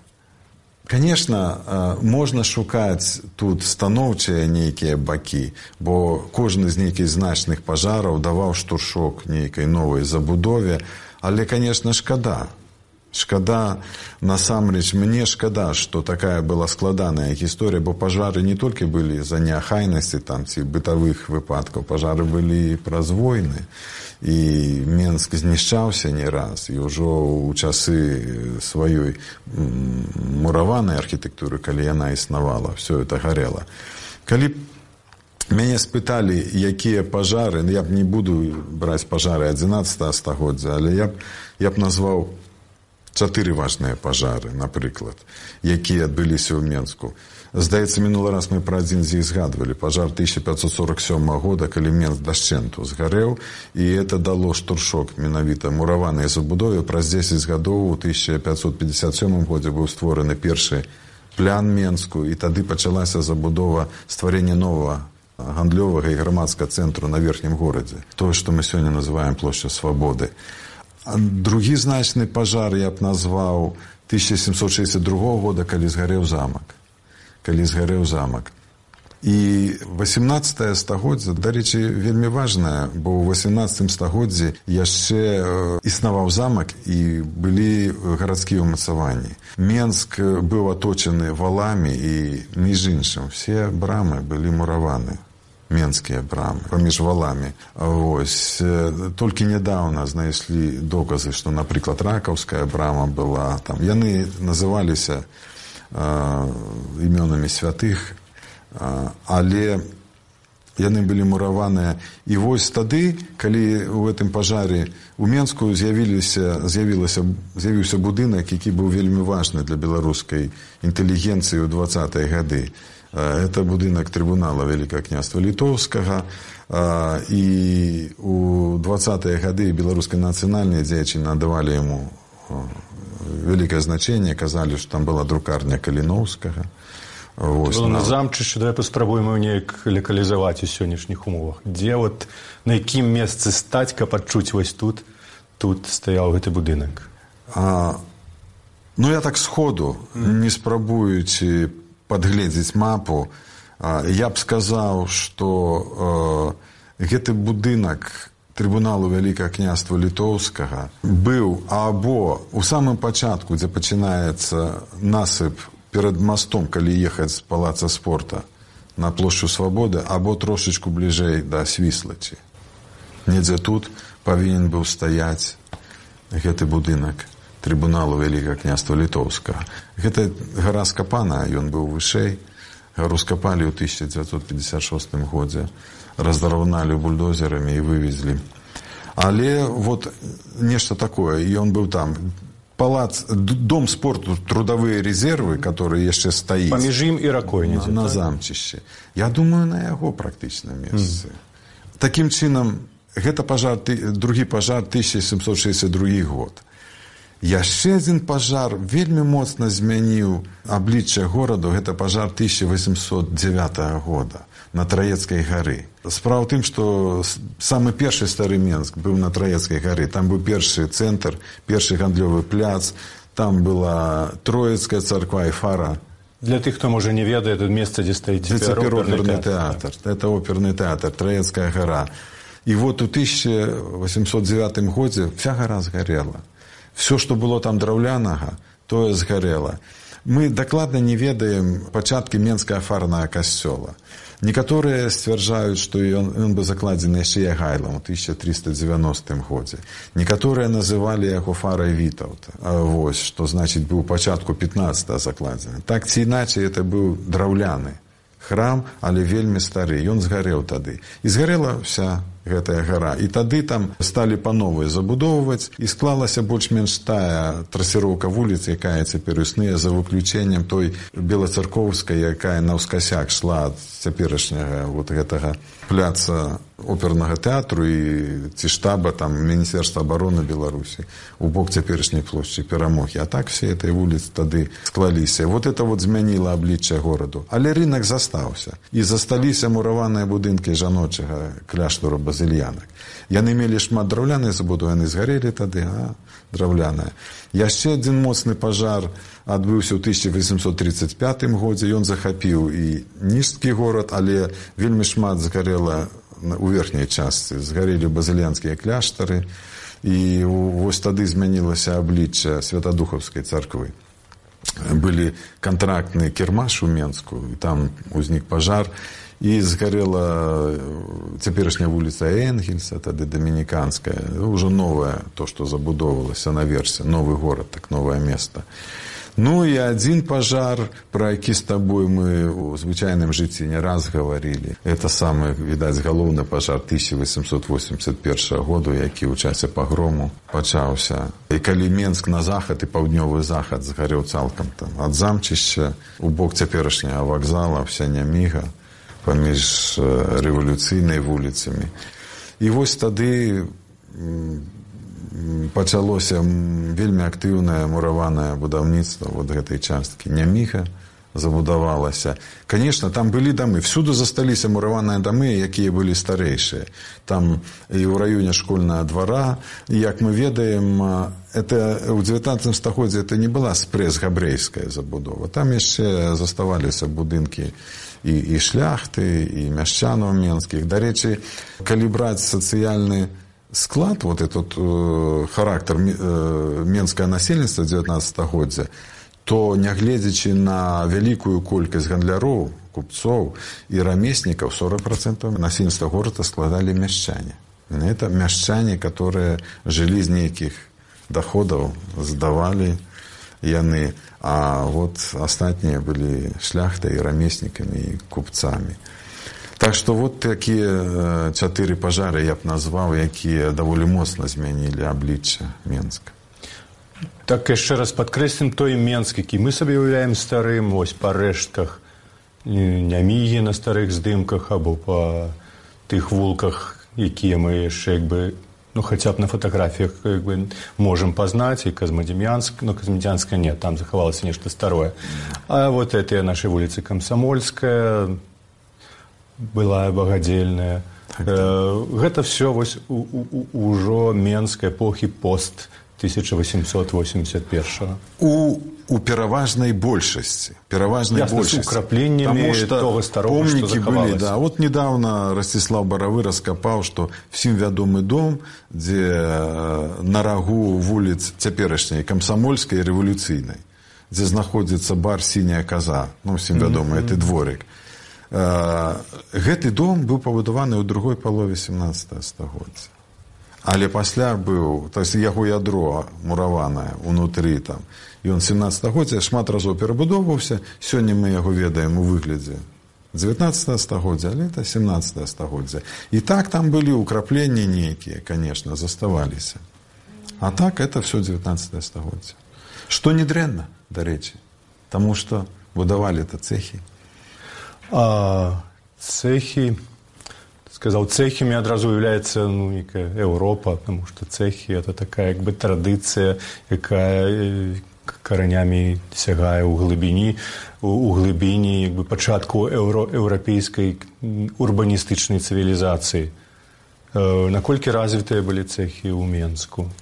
Конечно, можна шукаць тут станоўчыя нейкія бакі, бо кожны з нейкіх значных пажараў даваў штуршок нейкай новай забудове. Але, конечно, шкада. Шкада, насамрэч, мне шкада, што такая была складаная гісторыя, бо пажары не толькі былі за неахайнасці там, ці бытавых выпадкаў, пажары былі і праз войны. І Менск знішчаўся не раз, і ўжо ў часы сваёй мураванай архітэктуры, калі яна існавала, все это гарела. Калі мяне спыталі, якія пажары, я б не буду браць пажары адзінаццатага стагоддзя, але я б, я б назваў чатыры важныя пажары, напрыклад, якія адбыліся ў Менску. Здаецца, мінулы раз мы пра адзін з іх згадвалі. Пажар тысяча пятьсот сорок сёмага года, калі Менск дашчэнту згарэў, і это дало штуршок менавіта мураванай забудове. Праз дзесяць гадоў у тысяча пятьсот пятьдесят сёмым годзе быў створаны першы плян Менску, і тады пачалася забудова стварэння новага гандлёвага і грамадскага цэнтру на верхнім горадзе. Тое, што мы сёння называем плошча Свабоды. Другі значны пажар я б назваў тысяча сямсот шэсцьдзесят другога года, калі згарэў замак. Калі згарэў замак. І восемнаццатае стагоддзе, дарэчы, вельмі важнае, бо ў восемнаццатым стагоддзі яшчэ існаваў замак і былі гарадскія ўмацаванні. Менск быў аточаны валамі і, між іншым, все брамы былі мураваны. менскія брамы паміж валамі. Вось. Толькі нядаўна знайшлі доказы, што, напрыклад, ракаўская брама была там. Яны называліся імёнамі святых, але яны былі мураваныя. І вось тады, калі ў гэтым пажары у Менску з'явіліся, з'явілася, з'явіўся будынак, які быў вельмі важны для беларускай інтэлігенцыі ў дваццатыя гады. Это будынак трыбунала Вялікага княства Літоўскага, і ў дваццатыя гады беларускай нацыянальнай дзеячы надавалі яму вялікае значэнне, казалі, што там была друкарня Каліноўскага. Вось, было на на замчышчы, давай паспрабуем неяк лакалізаваць у сённяшніх умовах. Дзе вот, на якім месцы стаць, каб адчуць вось тут, тут стаяў гэты будынак? А, ну, я так сходу, mm. не спрабуючы падгледзець мапу, а, я б сказаў, што а, гэты будынак трыбуналу Вялікага княства Літоўскага быў або ў самым пачатку, дзе пачынаецца насып перад мостом, калі ехаць з палаца спорта на плошчу Свабоды, або трошечку бліжэй да Свіслачы. Недзе тут павінен быў стаяць гэты будынак трыбуналу Вялікага княства Літоўскага. Гэта гара скапана, ён быў вышэй. Гару скапалі ў тысяча дзевяцьсот пятьдесят шостым годзе, раздараўналі бульдозерамі і вывезлі. Але вот нешта такое, і ён быў там. Палац, дом спорту, трудовые резервы, которые яшчэ стаіць. Паміж ім і ракой недзе, на, на так? замчышчы. Я думаю, на яго практычна месцы. Mm. Такім чынам, гэта пажар, другі пажар тысяча сямсот шэсцьдзесят другі год. Яшчэ адзін пажар вельмі моцна змяніў аблічча гораду, гэта пажар тысяча восемьсот дзевятага года на Траецкай гары. Справа ў тым, што самы першы стары Менск быў на Траецкай гары. Там быў першы цэнтр, першы гандлёвы пляц, там была Троецкая царква і фара. Для тых, хто, можа, не ведае, тут месца, дзе стаіць цяпер оперны тэатр. Это оперны тэатр, Траецкая гара. І вот у тысяча восемьсот дзевятым годзе вся гара згарэла. Все, што было там драўлянага, тое згарэла. Мы дакладна не ведаем пачаткі Менскага фарнага касцёла. Некаторыя сцвярджаюць, што ён, ён быў закладзены яшчэ Ягайлам у тысяча трыста дзевяностым годзе. Некаторыя называлі яго фарай Вітаўта. Вось, што значыць быў пачатку пятнаццатага закладзены. Так ці іначай, это быў драўляны храм, але вельмі стары. Ён згарэў тады. І згарэла вся гэтая гара. І тады там сталі па-новай забудоўваць, і склалася больш-менш тая трасіроўка вуліц, якая цяпер існуе, за выключэннем той белацаркоўскай, якая наўскасяк шла ад цяперашняга вот гэтага пляца опернага тэатру і ці штаба там Міністэрства абароны Беларусі у бок цяперашняй плошчы Перамогі. А так все этой вуліцы тады склаліся. Вот это вот змяніла аблічча гораду. Але рынок застаўся. І засталіся мураваныя будынкі жаночага кляштару базыльянак. Яны мелі шмат драўлянай забудовы, яны згарэлі тады, а драўляная. Яшчэ адзін моцны пажар адбыўся ў тысяча восемьсот тридцать пятым годзе. Ён захапіў і ніжскі горад, але вельмі шмат згарэла у верхняй частцы. Згарэлі базыльянскія кляштары, і вось тады змянілася аблічча Святадухаўскай царквы. Былі кантрактны кірмаш у Менску, і там узнік пажар, і згарэла цяперашняя вуліца Энгельса, тады Дамініканская, ўжо новая, то, што забудоўвалася наверсе, новы горад, так новае место. Ну і адзін пажар, пра які з табой мы ў звычайным жыцці не раз гаварылі. Это самы, відаць, галоўны пажар тысяча восемьсот восемьдесят першага году, які ў часе пагрому пачаўся. І калі Менск на захад і паўднёвы захад згарэў цалкам там ад замчышча у бок цяперашняга вакзала, вся Няміга, паміж рэвалюцыйнай вуліцамі. І вось тады пачалося вельмі актыўнае мураванае будаўніцтва вот гэтай часткі. Няміга забудавалася. Конечно, там былі дамы. Всюду засталіся мураваныя дамы, якія былі старэйшыя. Там і ў раёне школьнага двара. Як мы ведаем, это ў дзевятнаццатым стагоддзі это не была спрэс-габрэйская забудова. Там яшчэ заставаліся будынкі і, і шляхты, і мяшчанаў менскіх. Дарэчы, калі браць сацыяльны склад, вот этот э, характер э, менскае насельніцтва дзевятнаццатага стагоддзя, то, нягледзячы на вялікую колькасць гандляроў, купцов и рамесников сорок процентов насельніцтва города складали мяшчане. Это мяшчане, которые жили з нейкіх доходов, сдавали яны, а вот астатнія былі шляхтай, рамеснікамі і купцамі. Так што вот такія чатыры пажары я б назваў, якія даволі моцна змянілі аблічча Менска. Так яшчэ раз падкрэслім той Менск, які мы сабе уяўляем старым, вось па рэштках Нямігі на старых здымках або па тых вулках, якія мы яшчэ як бы, ну, хаця б на фотаграфіях як бы можам пазнаць, і Казмадем'янск, ну, Казмадем'янска нет, там захавалася нешта старое. А вот этыя нашы вуліцы Камсамольская, былая Багадзельная. Так, э, гэта все вось у, у, ўжо Менск эпохі пост тысяча восемьсот восемьдесят первого. У, у пераважнай большасці. Пераважнай Ясно, большасці. С украпленнями того старого, что захавалось. Были, да. Вот недавно Ростислав Боровы раскопал, что всем ведомый дом, где на рагу вулиц цяперашняй Камсамольскай и Революцыйнай, где находится бар «Синяя коза», ну, всем ведомый, mm-hmm. это дворик. Гэты дом быў пабудаваны ў другой палове семнадцатага стагоддзя. Але пасля быў, то есть яго ядро мураванае унутры там, і он семнадцатага стагоддзя шмат разоў перабудоўваўся. Сёння мы яго ведаем у выглядзе дзевятнаццатага стагоддзя, але это семнадцатага стагоддзя. І так там былі ўкрапленні нейкія, конечно, заставаліся. А так это все дзевятнаццатае стагоддзя. Што не дрэнна, дарэчы, таму што будавалі-то цэхі. А цехи, сказал, цехами одразу является, ну, некая Европа, потому что цехи это такая как бы традиция, якая коренями сягае у глибині, у глибині як би початку евро, європейської урбаністичної цивілізації. Наколькі развитые были цехи у Менску?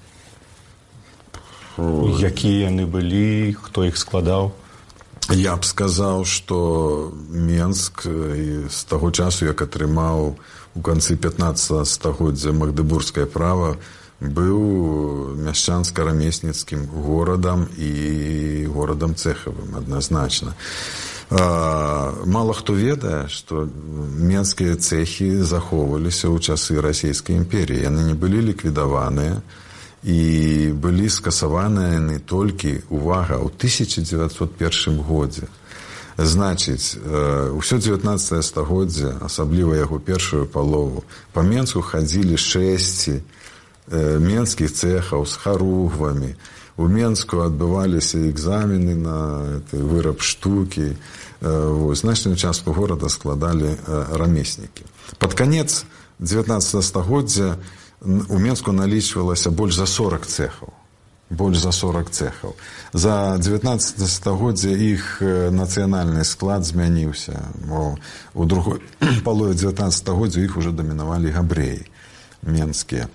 Які вони були, хто їх складав? Я б сказаў, што Менск з таго часу, як атрымаў у канцы пятнаццатага стагоддзя магдыбургскае права, быў мяшчанска-рамесніцкім горадам і горадам цэхавым, адназначна. Мала хто ведае, што менскія цэхі захоўваліся ў часы расійскай імперіі. Яны не былі ліквідаваныя, і былі скасаваныя не толькі, увага, ў тысяча дзевяцьсот першым годзе. Значыць, ўсё дзевятнаццатае стагоддзя, асабліва яго першую палову, па Менску хадзілі шэсці менскіх цэхаў з харугвамі. У Менску адбываліся экзамены на выраб штукі. Значную частку горада складалі рамеснікі. Пад канец дзевятнаццатага стагоддзя у Менску налічвалася больш за сорок цэхаў. Больш за сорок цэхаў. За дзевятнаццатае стагоддзя іх нацыянальны склад змяніўся. У другой палове дзевятнаццатага стагоддзя іх уже дамінавалі габрэі менскія.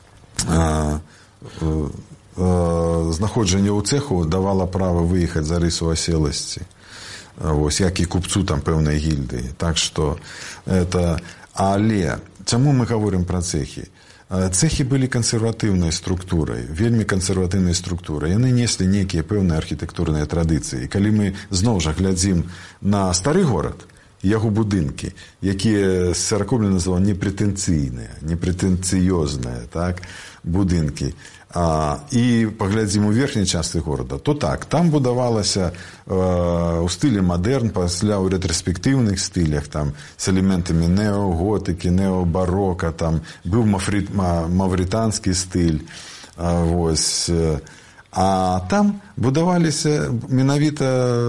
Знаходжанне ў цэху давала права выехаць за рысу аселасці. Вось, як і купцу там пэўнай гільдыі. Так што это... Але чаму мы гаворым пра цэхі? Цэхі былі кансерватыўнай структурай, вельмі кансерватыўнай структурай. Яны неслі нейкія пэўныя архітэктурныя традыцыі. І калі мы зноў жа глядзім на стары горад, яго будынкі, якія Сяракоблін называў непрэтэнцыйныя, непрэтэнцыёзныя, так, будынкі, а, і паглядзім у верхняй частцы горада, то так, там будавалася э, у стылі мадэрн, пасля ў рэтраспектыўных стылях, там, з элементамі неоготыкі, необарока, там, быў мафрит, ма, маврытанскі стыль, а, вось, а там будаваліся менавіта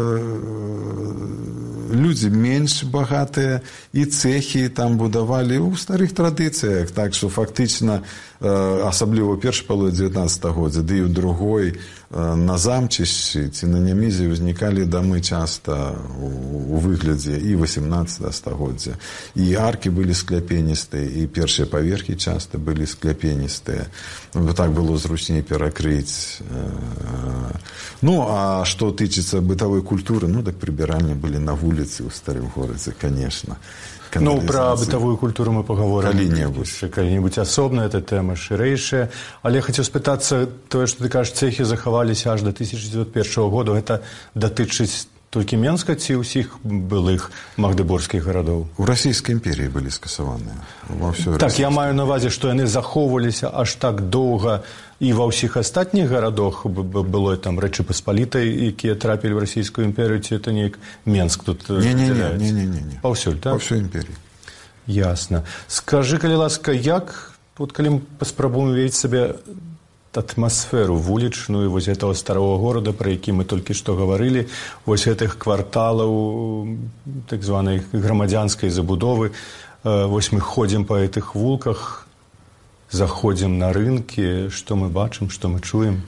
людзі менш багатыя, і цэхі там будавалі ў старых традыцыях, так што фактычна, асабліва ў першай палове дзевятнаццатага стагоддзя, ды і ў другой, на замчышчы ці на Нямізе ўзнікалі дамы часта у выглядзе і васемнаццатага стагоддзя. І аркі былі скляпеністыя, і першыя паверхі часта былі скляпеністыя. Так было зручней перакрыць. Ну, а што тычыцца бытавой культуры, ну, так прыбіральні былі на вуліцы ў старым горадзе, конечно. Ну, про бытавую культуру мы поговорим. Калі-небудзь. Калі-небудзь асобна, эта тэма шырэйшая. Але я хацеў спытацца, тое, што ты кажаш, цэхі захаваліся аж да тысяча дзевяцьсот першага года, гэта датычыць толькі Менска ці ўсіх былых магдыборгскіх гарадоў? У расійскай імперіі былі скасаваныя. Так, я маю на ўвазе, што яны захоўваліся аж так доўга і ва ўсіх астатніх гарадах было там Рэчы Паспалітай, якія трапілі ў расійскую імперію, ці это неяк Менск тут выдзяляецца? Не-не-не. Паўсюль, так? Па ўсёй імперіі. Ясна. Скажы, калі ласка, як, вот калі мы паспрабуем уявіць сабе атмасферу вулічную вось гэтага старого горада, пра які мы толькі што гаварылі, вось гэтых кварталаў так званай грамадзянскай забудовы, вось мы ходзім па гэтых вулках, заходзім на рынкі, што мы бачым, што мы чуем?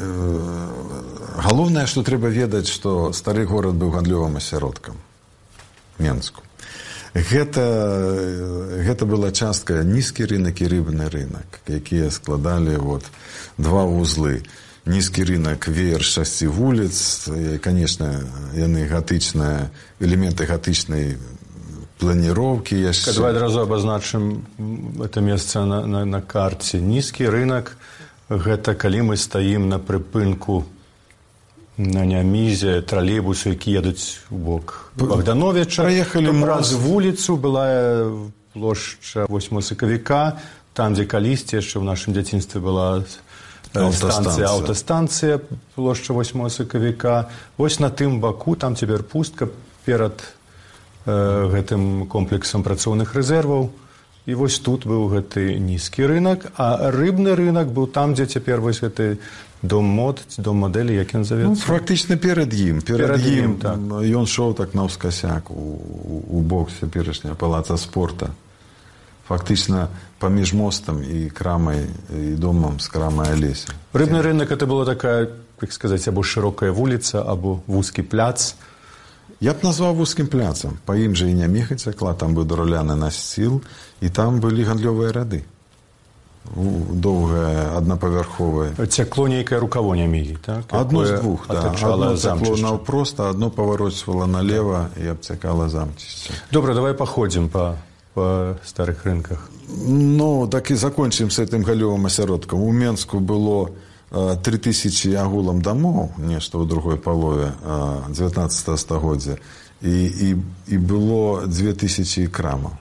Галоўнае, што трэба ведаць, што стары горад быў гандлёвым асяродкам Менску. Гэта, гэта была частка нізкі рынак і рыбны рынак, якія складалі вот, два вузлы. Нізкі рынак веер шасці вуліц, і, конечно, яны гатычныя, элементы гатычнай планіроўкі. Яшчэ... Давай адразу абазначым это месца на, на, на карце. Нізкі рынак – гэта калі мы стаім на прыпынку на Нямізе, тралейбусы, які едуць у бок Богдановича. Праехалі праз вуліцу была плошча восьмага сакавіка, там, дзе калісьці яшчэ ў нашым дзяцінстве была станцыя, аўтастанцыя, плошча восьмага сакавіка. Вось на тым баку, там цяпер пустка перад э, гэтым комплексам працоўных рэзерваў. І вось тут быў гэты нізкі рынак, а рыбны рынак быў там, дзе цяпер вось гэты дом мод, дом мадэлі, як ён завецца? Ну, фактычна перад ім. Перад, перад ім, ім так. Ён шоў так наўскасяк у, у бок цяперашняга палаца спорта. Фактычна паміж мостам і крамай, і домам з крамай Алеся. Рыбны рынок это была такая, як сказаць, або шырокая вуліца, або вузкі пляц. Я б назваў вузкім пляцам. Па ім жа і Няміха цякла, там быў драўляны насціл, і там былі гандлёвыя рады. Доўгае, аднапавярховае. Цякло нейкае рукаво Нямігі, так? Адно з двух, так. Адно цякло наўпрост, а адно паварочвала налева і абцякала замчышча. Добра, давай паходзім па, па старых рынках. Ну, так і закончым з гэтым галёвым асяродкам. У Менску было три тысячи агулам дамоў, нешта ў другой палове дзевятнаццатага стагоддзя, і, і, і было две тысячи крамаў.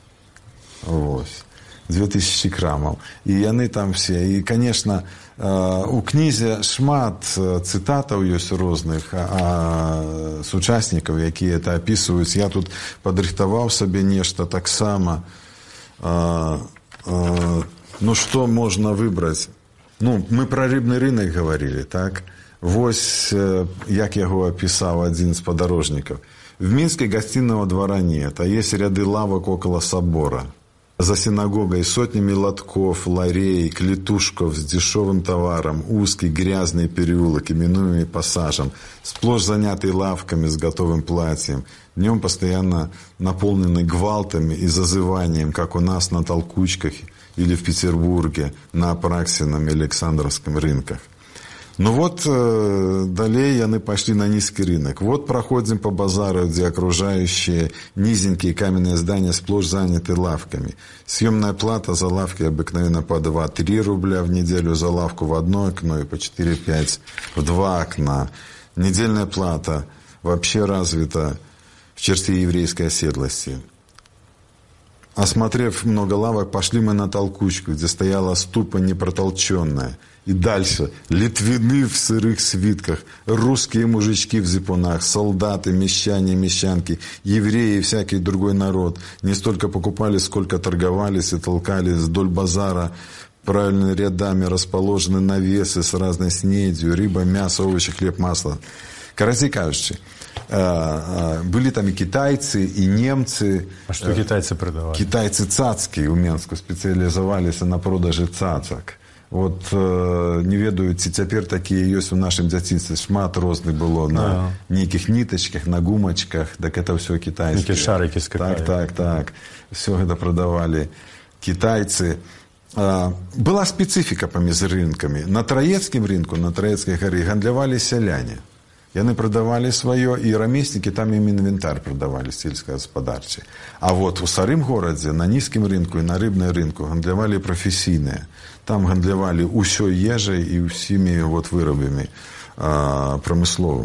Вось. две тысячи крамаў. І яны там все. І, конечно, у кнізе шмат цытатаў ёсць розных а, сучаснікаў, якія это апісваюць. Я тут падрыхтаваў сабе нешта таксама. А, а, ну, што можна выбраць? Ну, мы пра рыбны рынак гаварілі, так? Вось, як яго апісаў адзін з падарожнікаў. В Минске гостиного двора нет, а есть ряды лавок около собора. За синагогой сотнями лотков, ларей, клетушков с дешевым товаром, узкий грязный переулок, именуемый пассажем, сплошь занятый лавками с готовым платьем, днем постоянно наполненный гвалтами и зазыванием, как у нас на толкучках или в Петербурге на Апраксином и Александровском рынках. Ну вот, э, далее яны пошли на низкий рынок. Вот проходим по базару, где окружающие низенькие каменные здания сплошь заняты лавками. Съемная плата за лавки обыкновенно по два-три рубля в неделю, за лавку в одно окно и по четыре-пять в два окна. Недельная плата вообще развита в черте еврейской оседлости. Осмотрев много лавок, пошли мы на толкучку, где стояла ступа непротолченная. И дальше литвины в сырых свитках, русские мужички в зипунах, солдаты, мещане, мещанки, евреи и всякий другой народ. Не столько покупали, сколько торговались и толкались вдоль базара. Правильными рядами расположены навесы с разной снедью, рыба, мясо, овощи, хлеб, масло. Короче кажучи, были там и китайцы, и немцы. А что китайцы продавали? Китайцы цацкие у Менску специализовались на продаже цацак. Вот э, не ведаю, ці цяпер такія ёсць у нашым дзяцінстве. Шмат розных было на нейкіх нітачках, на гумачках, так это все китайские. Нейкія шарики скакали. Так, так, так. Все гэта продавали китайцы. А, была специфика паміж рынкамі. На Траецкім рынку, на Траецкай гары гандлявалі сяляне. Яны продавали свое, и рамесники там им инвентарь продавали, сельскохозяйственный. А вот у старым городе, на низким рынку и на рыбном рынку гандлявали профессийные. Там гандлявали усё ежей и всеми вот вырабами а, промысловыми.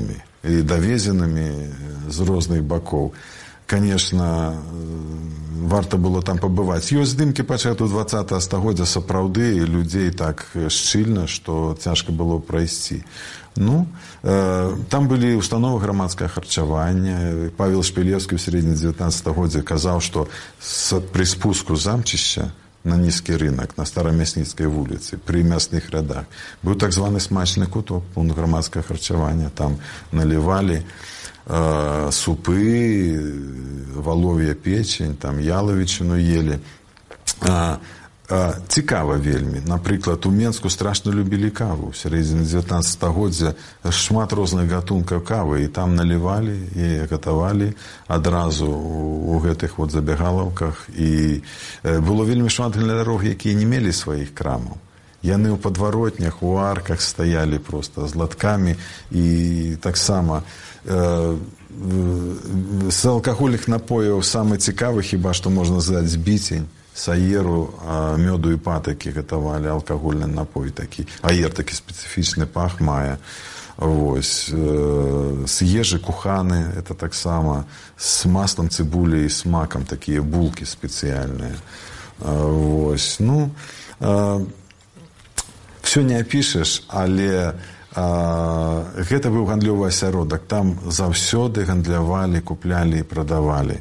і давезенымі з розных бакоў. Конечно, варта было там пабываць. Ёсць здымкі пачатку двадцатага стагоддзя сапраўды людзей так шчыльна, што цяжка было прайсці. Ну, э, там былі установы грамадскага харчавання. Павел Шпілеўскі ў сярэдзіне дзевятнаццатага стагоддзя казаў, што пры спуску замчышча на нізкі рынок, на Старамясніцкай вуліцы, пры мясных радах, быў так званы смачны куток, пункт грамадскага харчавання. Там налівалі э, супы, валов'я печень, там ялавічыну ели. А, а, цікава вельмі. Напрыклад, у Менску страшна любілі каву. У сярэдзіне дзевятнаццатага стагоддзя шмат розных гатункаў кавы, і там налівалі і гатавалі адразу у гэтых вот забегалаўках. І было вельмі шмат галяроў, якія не мелі сваіх крамаў. Яны ў падваротнях, у арках стаялі проста з латкамі. І таксама э, з алкагольных напояў самы цікавы, хіба што можна сказаць, збіцень, саеру, мёду і патакі гатавалі, алкагольны напой такі. Аер такі спецыфічны пах мае. Вось. З ежы куханы, это таксама з маслом, цыбулей і смакам такія булкі спецыяльныя. Вось. Ну, все не апішаш, але гэта быў гандлёвы асяродак. Там заўсёды гандлявалі, куплялі і прадавалі.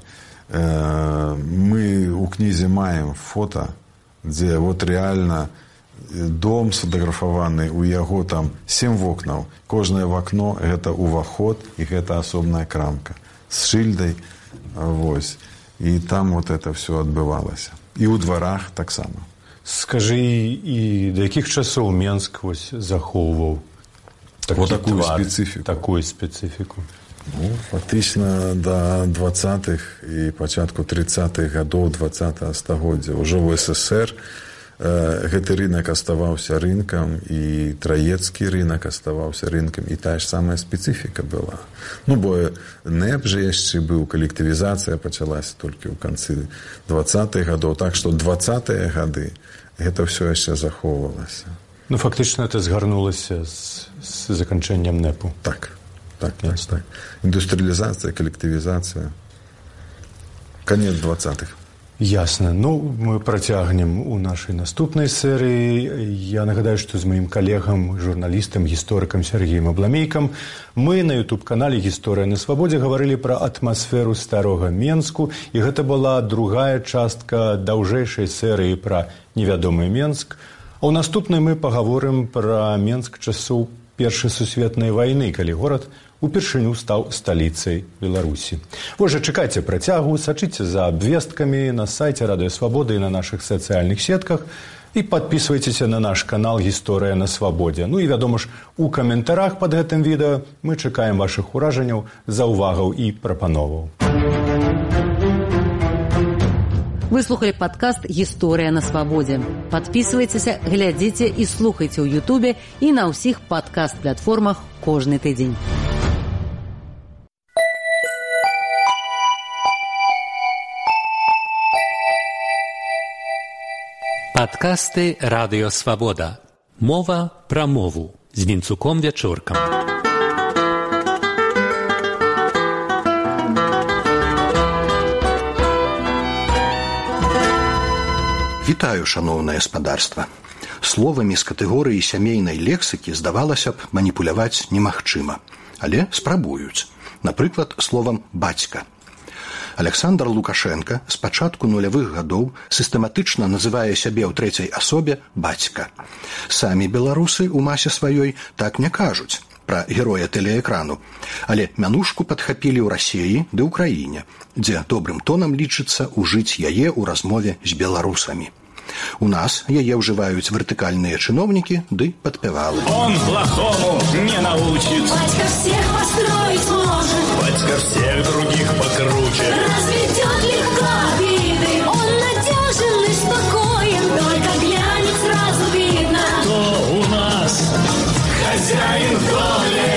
Мы у кнізе маем фота, дзе вот реально дом сфотаграфаваны, у яго там сем вокнаў. Кожнае вакно – гэта уваход, і гэта асобная крамка з шыльдай. Вось. І там вот это все адбывалася. І ў дварах таксама. Скажы, і да якіх часоў Менск вось захоўваў вот такую спецыфіку? Такую спецыфіку. Ну, фактычна да двадцатых і пачатку трыццатых гадоў двадцатага стагоддзя. Ужо ў СССР э, гэты рынок аставаўся рынкам, і траецкі рынок аставаўся рынкам, і тая ж самая спецыфіка была. Ну, бо НЭП жа яшчэ быў, калектывізацыя пачалася толькі ў канцы двадцатых гадоў, так што двадцатыя гады гэта ўсё яшчэ захоўвалася. Ну, фактычна это згарнулася з, з заканчэннем НЭПу. Так. Так, так, так. Индустриализация, коллективизация. Конец двадцатых. Ясно. Ну, мы працягнем у нашай наступнай серыі. Я нагадаю, што з маім калегам, журналістам, гісторыкам Сергеем Абламейкам мы на ютуб-канале «Гісторыя на свабодзе» гаварылі пра атмасферу старога Менску, і гэта была другая частка даўжэйшай серыі пра невядомы Менск. А ў наступнай мы пагаворым пра Менск часоў Першай сусветнай вайны, калі горад упершыню стаў сталіцай Беларусі. Вось жа, чакайце працягу, сачыце за абвесткамі на сайце Радыё Свабода і на нашых сацыяльных сетках, і падпісвайцеся на наш канал «Гісторыя на свабодзе». Ну і, вядома ж, у каментарах пад гэтым відэо мы чакаем вашых уражанняў, заўвагаў і прапановаў. Вы слухали падкаст «Гісторыя на свабодзе». Падпісвайцеся, глядзіце і слухайце ў Ютубе і на ўсіх падкаст-платформах кожны тыдзень. Падкасты «Радыё Свабода». Мова пра мову з Вінцуком Вячоркам. Вітаю, шаноўнае спадарства. Словамі з катэгорыі сямейнай лексікі, здавалася б, маніпуляваць немагчыма. Але спрабуюць. Напрыклад, словам «бацька». Александр Лукашенко з пачатку нулявых гадоў сістэматычна называе сябе ў трэцяй асобе «бацька». Самі беларусы ў масе сваёй так не кажуць пра героя тэлеэкрану, але мянушку падхапілі ў Расіі ды ў краіне, дзе добрым тонам лічыцца ўжыць яе ў размове з беларусамі. У нас яе ўжываюць вертыкальныя чыноўнікі ды падпявалы. Он плохому не научит. Батька всех построить может. Батька всех других покруче. Разведет легко обиды. Он надежен и спокоен. Только глянет, сразу видно. Кто у нас хозяин в доме?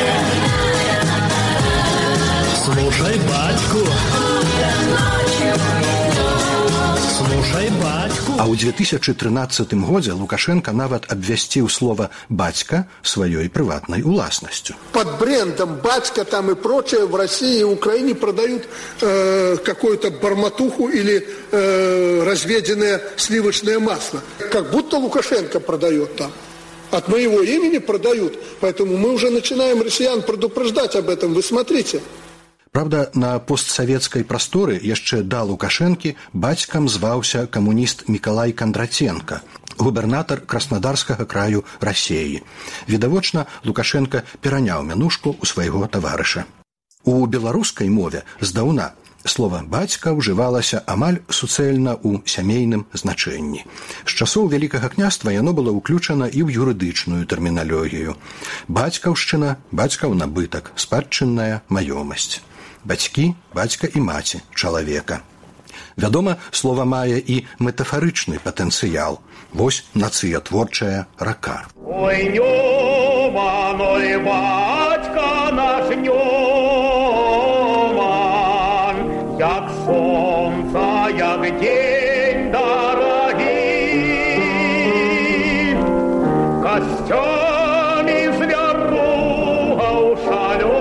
Слушай батьку. Слушай бацьку. А ў две тысячы трынаццатым годзе Лукашенко нават абвясціў слова «бацька» сваёй прыватнай уласнасцю. Под брендом «бацька» там и прочее в России и Украине продают э, какую-то барматуху или э, разведенное сливочное масло. Как будто Лукашенко продает там. От моего имени продают. Поэтому мы уже начинаем россиян предупреждать об этом. Вы смотрите. Правда, на постсавецкай прасторы яшчэ да Лукашэнкі бацькам зваўся камуніст Мікалай Кандратенка, губернатар Краснодарскага краю Расеі. Відавочна, Лукашенко пераняў мянушку ў свайго таварыша. У беларускай мове здаўна слова «бацька» ўжывалася амаль суцэльна ў сямейным значэнні. З часоў Вялікага княства яно было ўключана і ў юрыдычную тэрміналогію. Бацькаўшчына, бацькаў набытак, спадчынная маёмасць. Бацькі, бацька і маці чалавека. Вядома, слова мае і метафарычны патэнцыял. Вось нацыятворчая рака. Ой, Нёман, ой, бацька наш Нёман, як сонца, як день дорогі, костями звернугаў шалёных,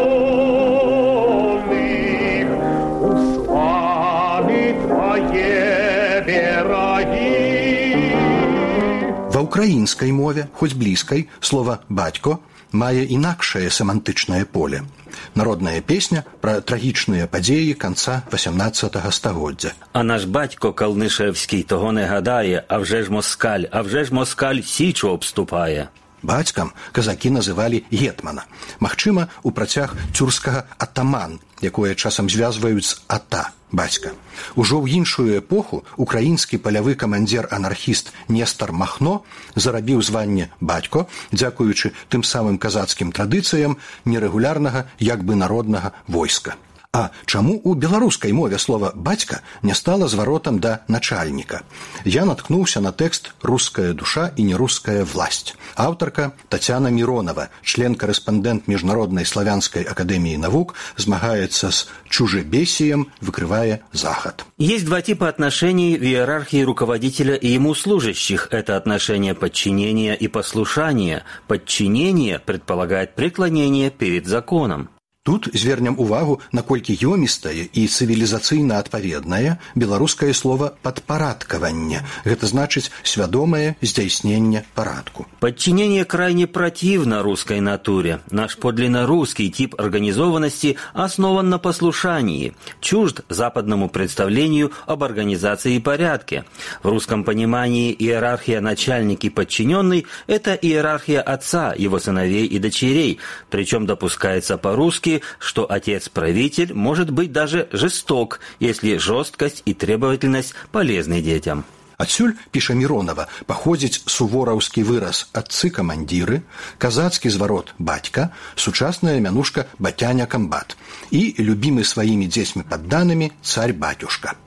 Ва ўкраінскай мове, хоць блізкай, слова «бацько» мае інакшае семантычнае поле. Народная песня пра трагічныя падзеі канца васямнаццатага стагоддзя. А наш батько Калнишевський того не гадає, а вже ж москаль, а вже ж москаль січу обступає. Бацькам казакі называлі гетмана. Магчыма, у працяг цюрскага атаман, якое часам звязваюць з ата, бацька. Ужо ў іншую эпоху украінскі палявы камандзір-анархіст Нестар Махно зарабіў званне бацько, дзякуючы тым самым казацкім традыцыям нерэгулярнага, як бы народнага войска. А чаму ў беларускай мове слова «бацька» не стала зваротам да начальніка? Я наткнуўся на тэкст «Руская душа і неруская власть». Аўтарка Татьяна Миронова, член-карэспандэнт Міжнароднай славянскай акадэміі навук, змагаецца с чужебесием, выкрывая Захад. Есть два типа отношений в иерархии руководителя и ему служащих. Это отношение подчинения и послушания. Подчинение предполагает преклонение перед законом. Тут звернем увагу, наколькі ёмістае і цывілізацыйна адпаведнае беларускае слова «падпарадкаванне». Гэта значыць свядомае здзяйсненне парадку. Подчинение крайне противно русской натуре. Наш подлинно русский тип организованности основан на послушании, чужд западному представлению об организации и порядке. В русском понимании иерархия начальник и подчиненный – это иерархия отца, его сыновей и дочерей, причем допускается по-русски, что отец-правитель может быть даже жесток, если жесткость и требовательность полезны детям. Адсюль, піша Миронова, паходзіць сувораўскі выраз «адцы-камандзіры», казацкі зварот «бацька», сучасная мянушка «батяня-камбат» і любімы сваімі дзецьмі падданымі «царь-батюшка».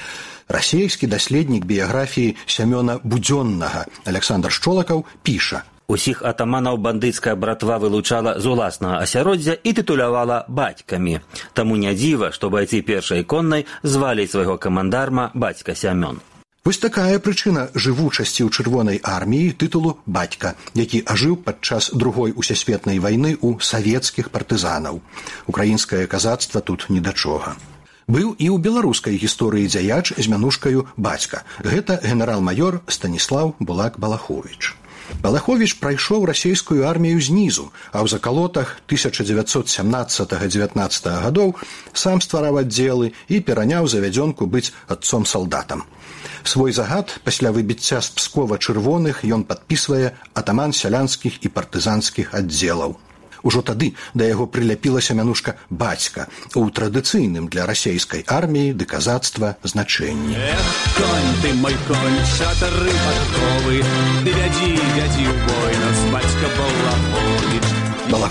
Расейскі даследнік біяграфіі Сямёна Будзённага Александр Шчолакаў піша: Усіх атаманаў бандыцкая братва вылучала з уласнага асяроддзя і тытулявала бацькамі. Таму не дзіва, што байцы першай коннай звалі свайго камандарма бацька Сямён. Вось такая прычына жывучасці ў чырвонай арміі тытулу «бацька», які ажыў падчас другой усесветнай вайны ў савецкіх партызанаў. Украінскае казацтва тут ні да чога. Быў і ў беларускай гісторыі дзяяч з мянушкаю «бацька». Гэта генерал-маёр Станіслаў Булак-Балаховіч. Балаховіч прайшоў расейскую армію знізу, а ў закалотах тысяча дзевяцьсот сямнаццатага — дзевятнаццатага гадоў сам ствараў аддзелы і пераняў завядзёнку быць адцом-салдатам. Свой загад пасля выбіцця з Пскова чырвоных ён падпісвае атаман сялянскіх і партызанскіх аддзелаў. Ужо тады да яго прыляпілася мянушка «бацька» у традыцыйным для расейскай арміі ды казацтва значэнні. Эх, конь ты мой конь, шатары падковы, ты вядзі, вядзі ў бой нас бацька Балаховіч.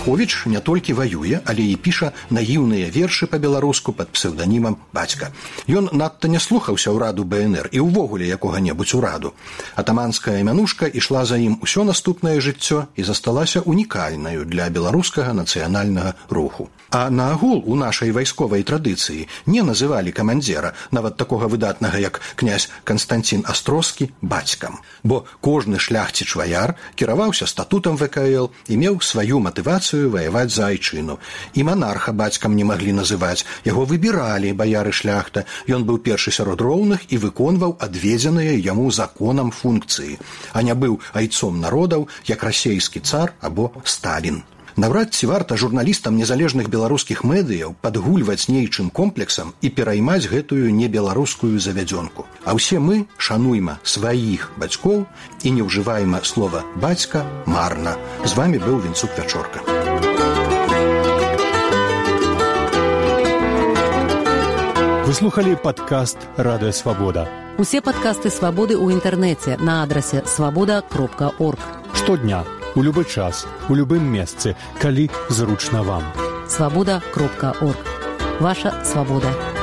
Аховіч не толькі ваюе, але і піша наіўныя вершы па-беларуску пад псеўданімам «Бацька». Ён надта не слухаўся ўраду бэ эн эр і ўвогуле якога-небудзь ураду. Атаманская мянушка ішла за ім усё наступнае жыццё і засталася унікальнаю для беларускага нацыянальнага руху. А наагул у нашай вайсковай традыцыі не называлі камандзера, нават такога выдатнага, як князь Канстанцін Астроскі, бацькам. Бо кожны шляхціч-ваяр кіраваўся статутам вэ ка эл і меў сваю матывацыю ваяваць за айчыну. І манарха бацькам не маглі называць, яго выбіралі баяры шляхта. Ён быў першы сярод роўных і выконваў адведзеныя яму законам функцыі, а не быў айцом народаў, як расейскі цар або Сталін. Наўрад ці варта журналістам незалежных беларускіх медыяў падгульваць нейчым комплексам і пераймаць гэтую небеларускую завядзёнку. А ўсе мы шануйма сваіх бацькоў і не ўжывайма слова «бацька» марна. З вамі быў Вінцук Вячорка. Вы слухали падкаст «Радыё Свабода». Усе падкасты «Свабоды» ў інтэрнэце на адрасе свабода кропка орг. Штодня, у любы час, у любым месцы, калі зручна вам. свабода кропка орг. Ваша свабода.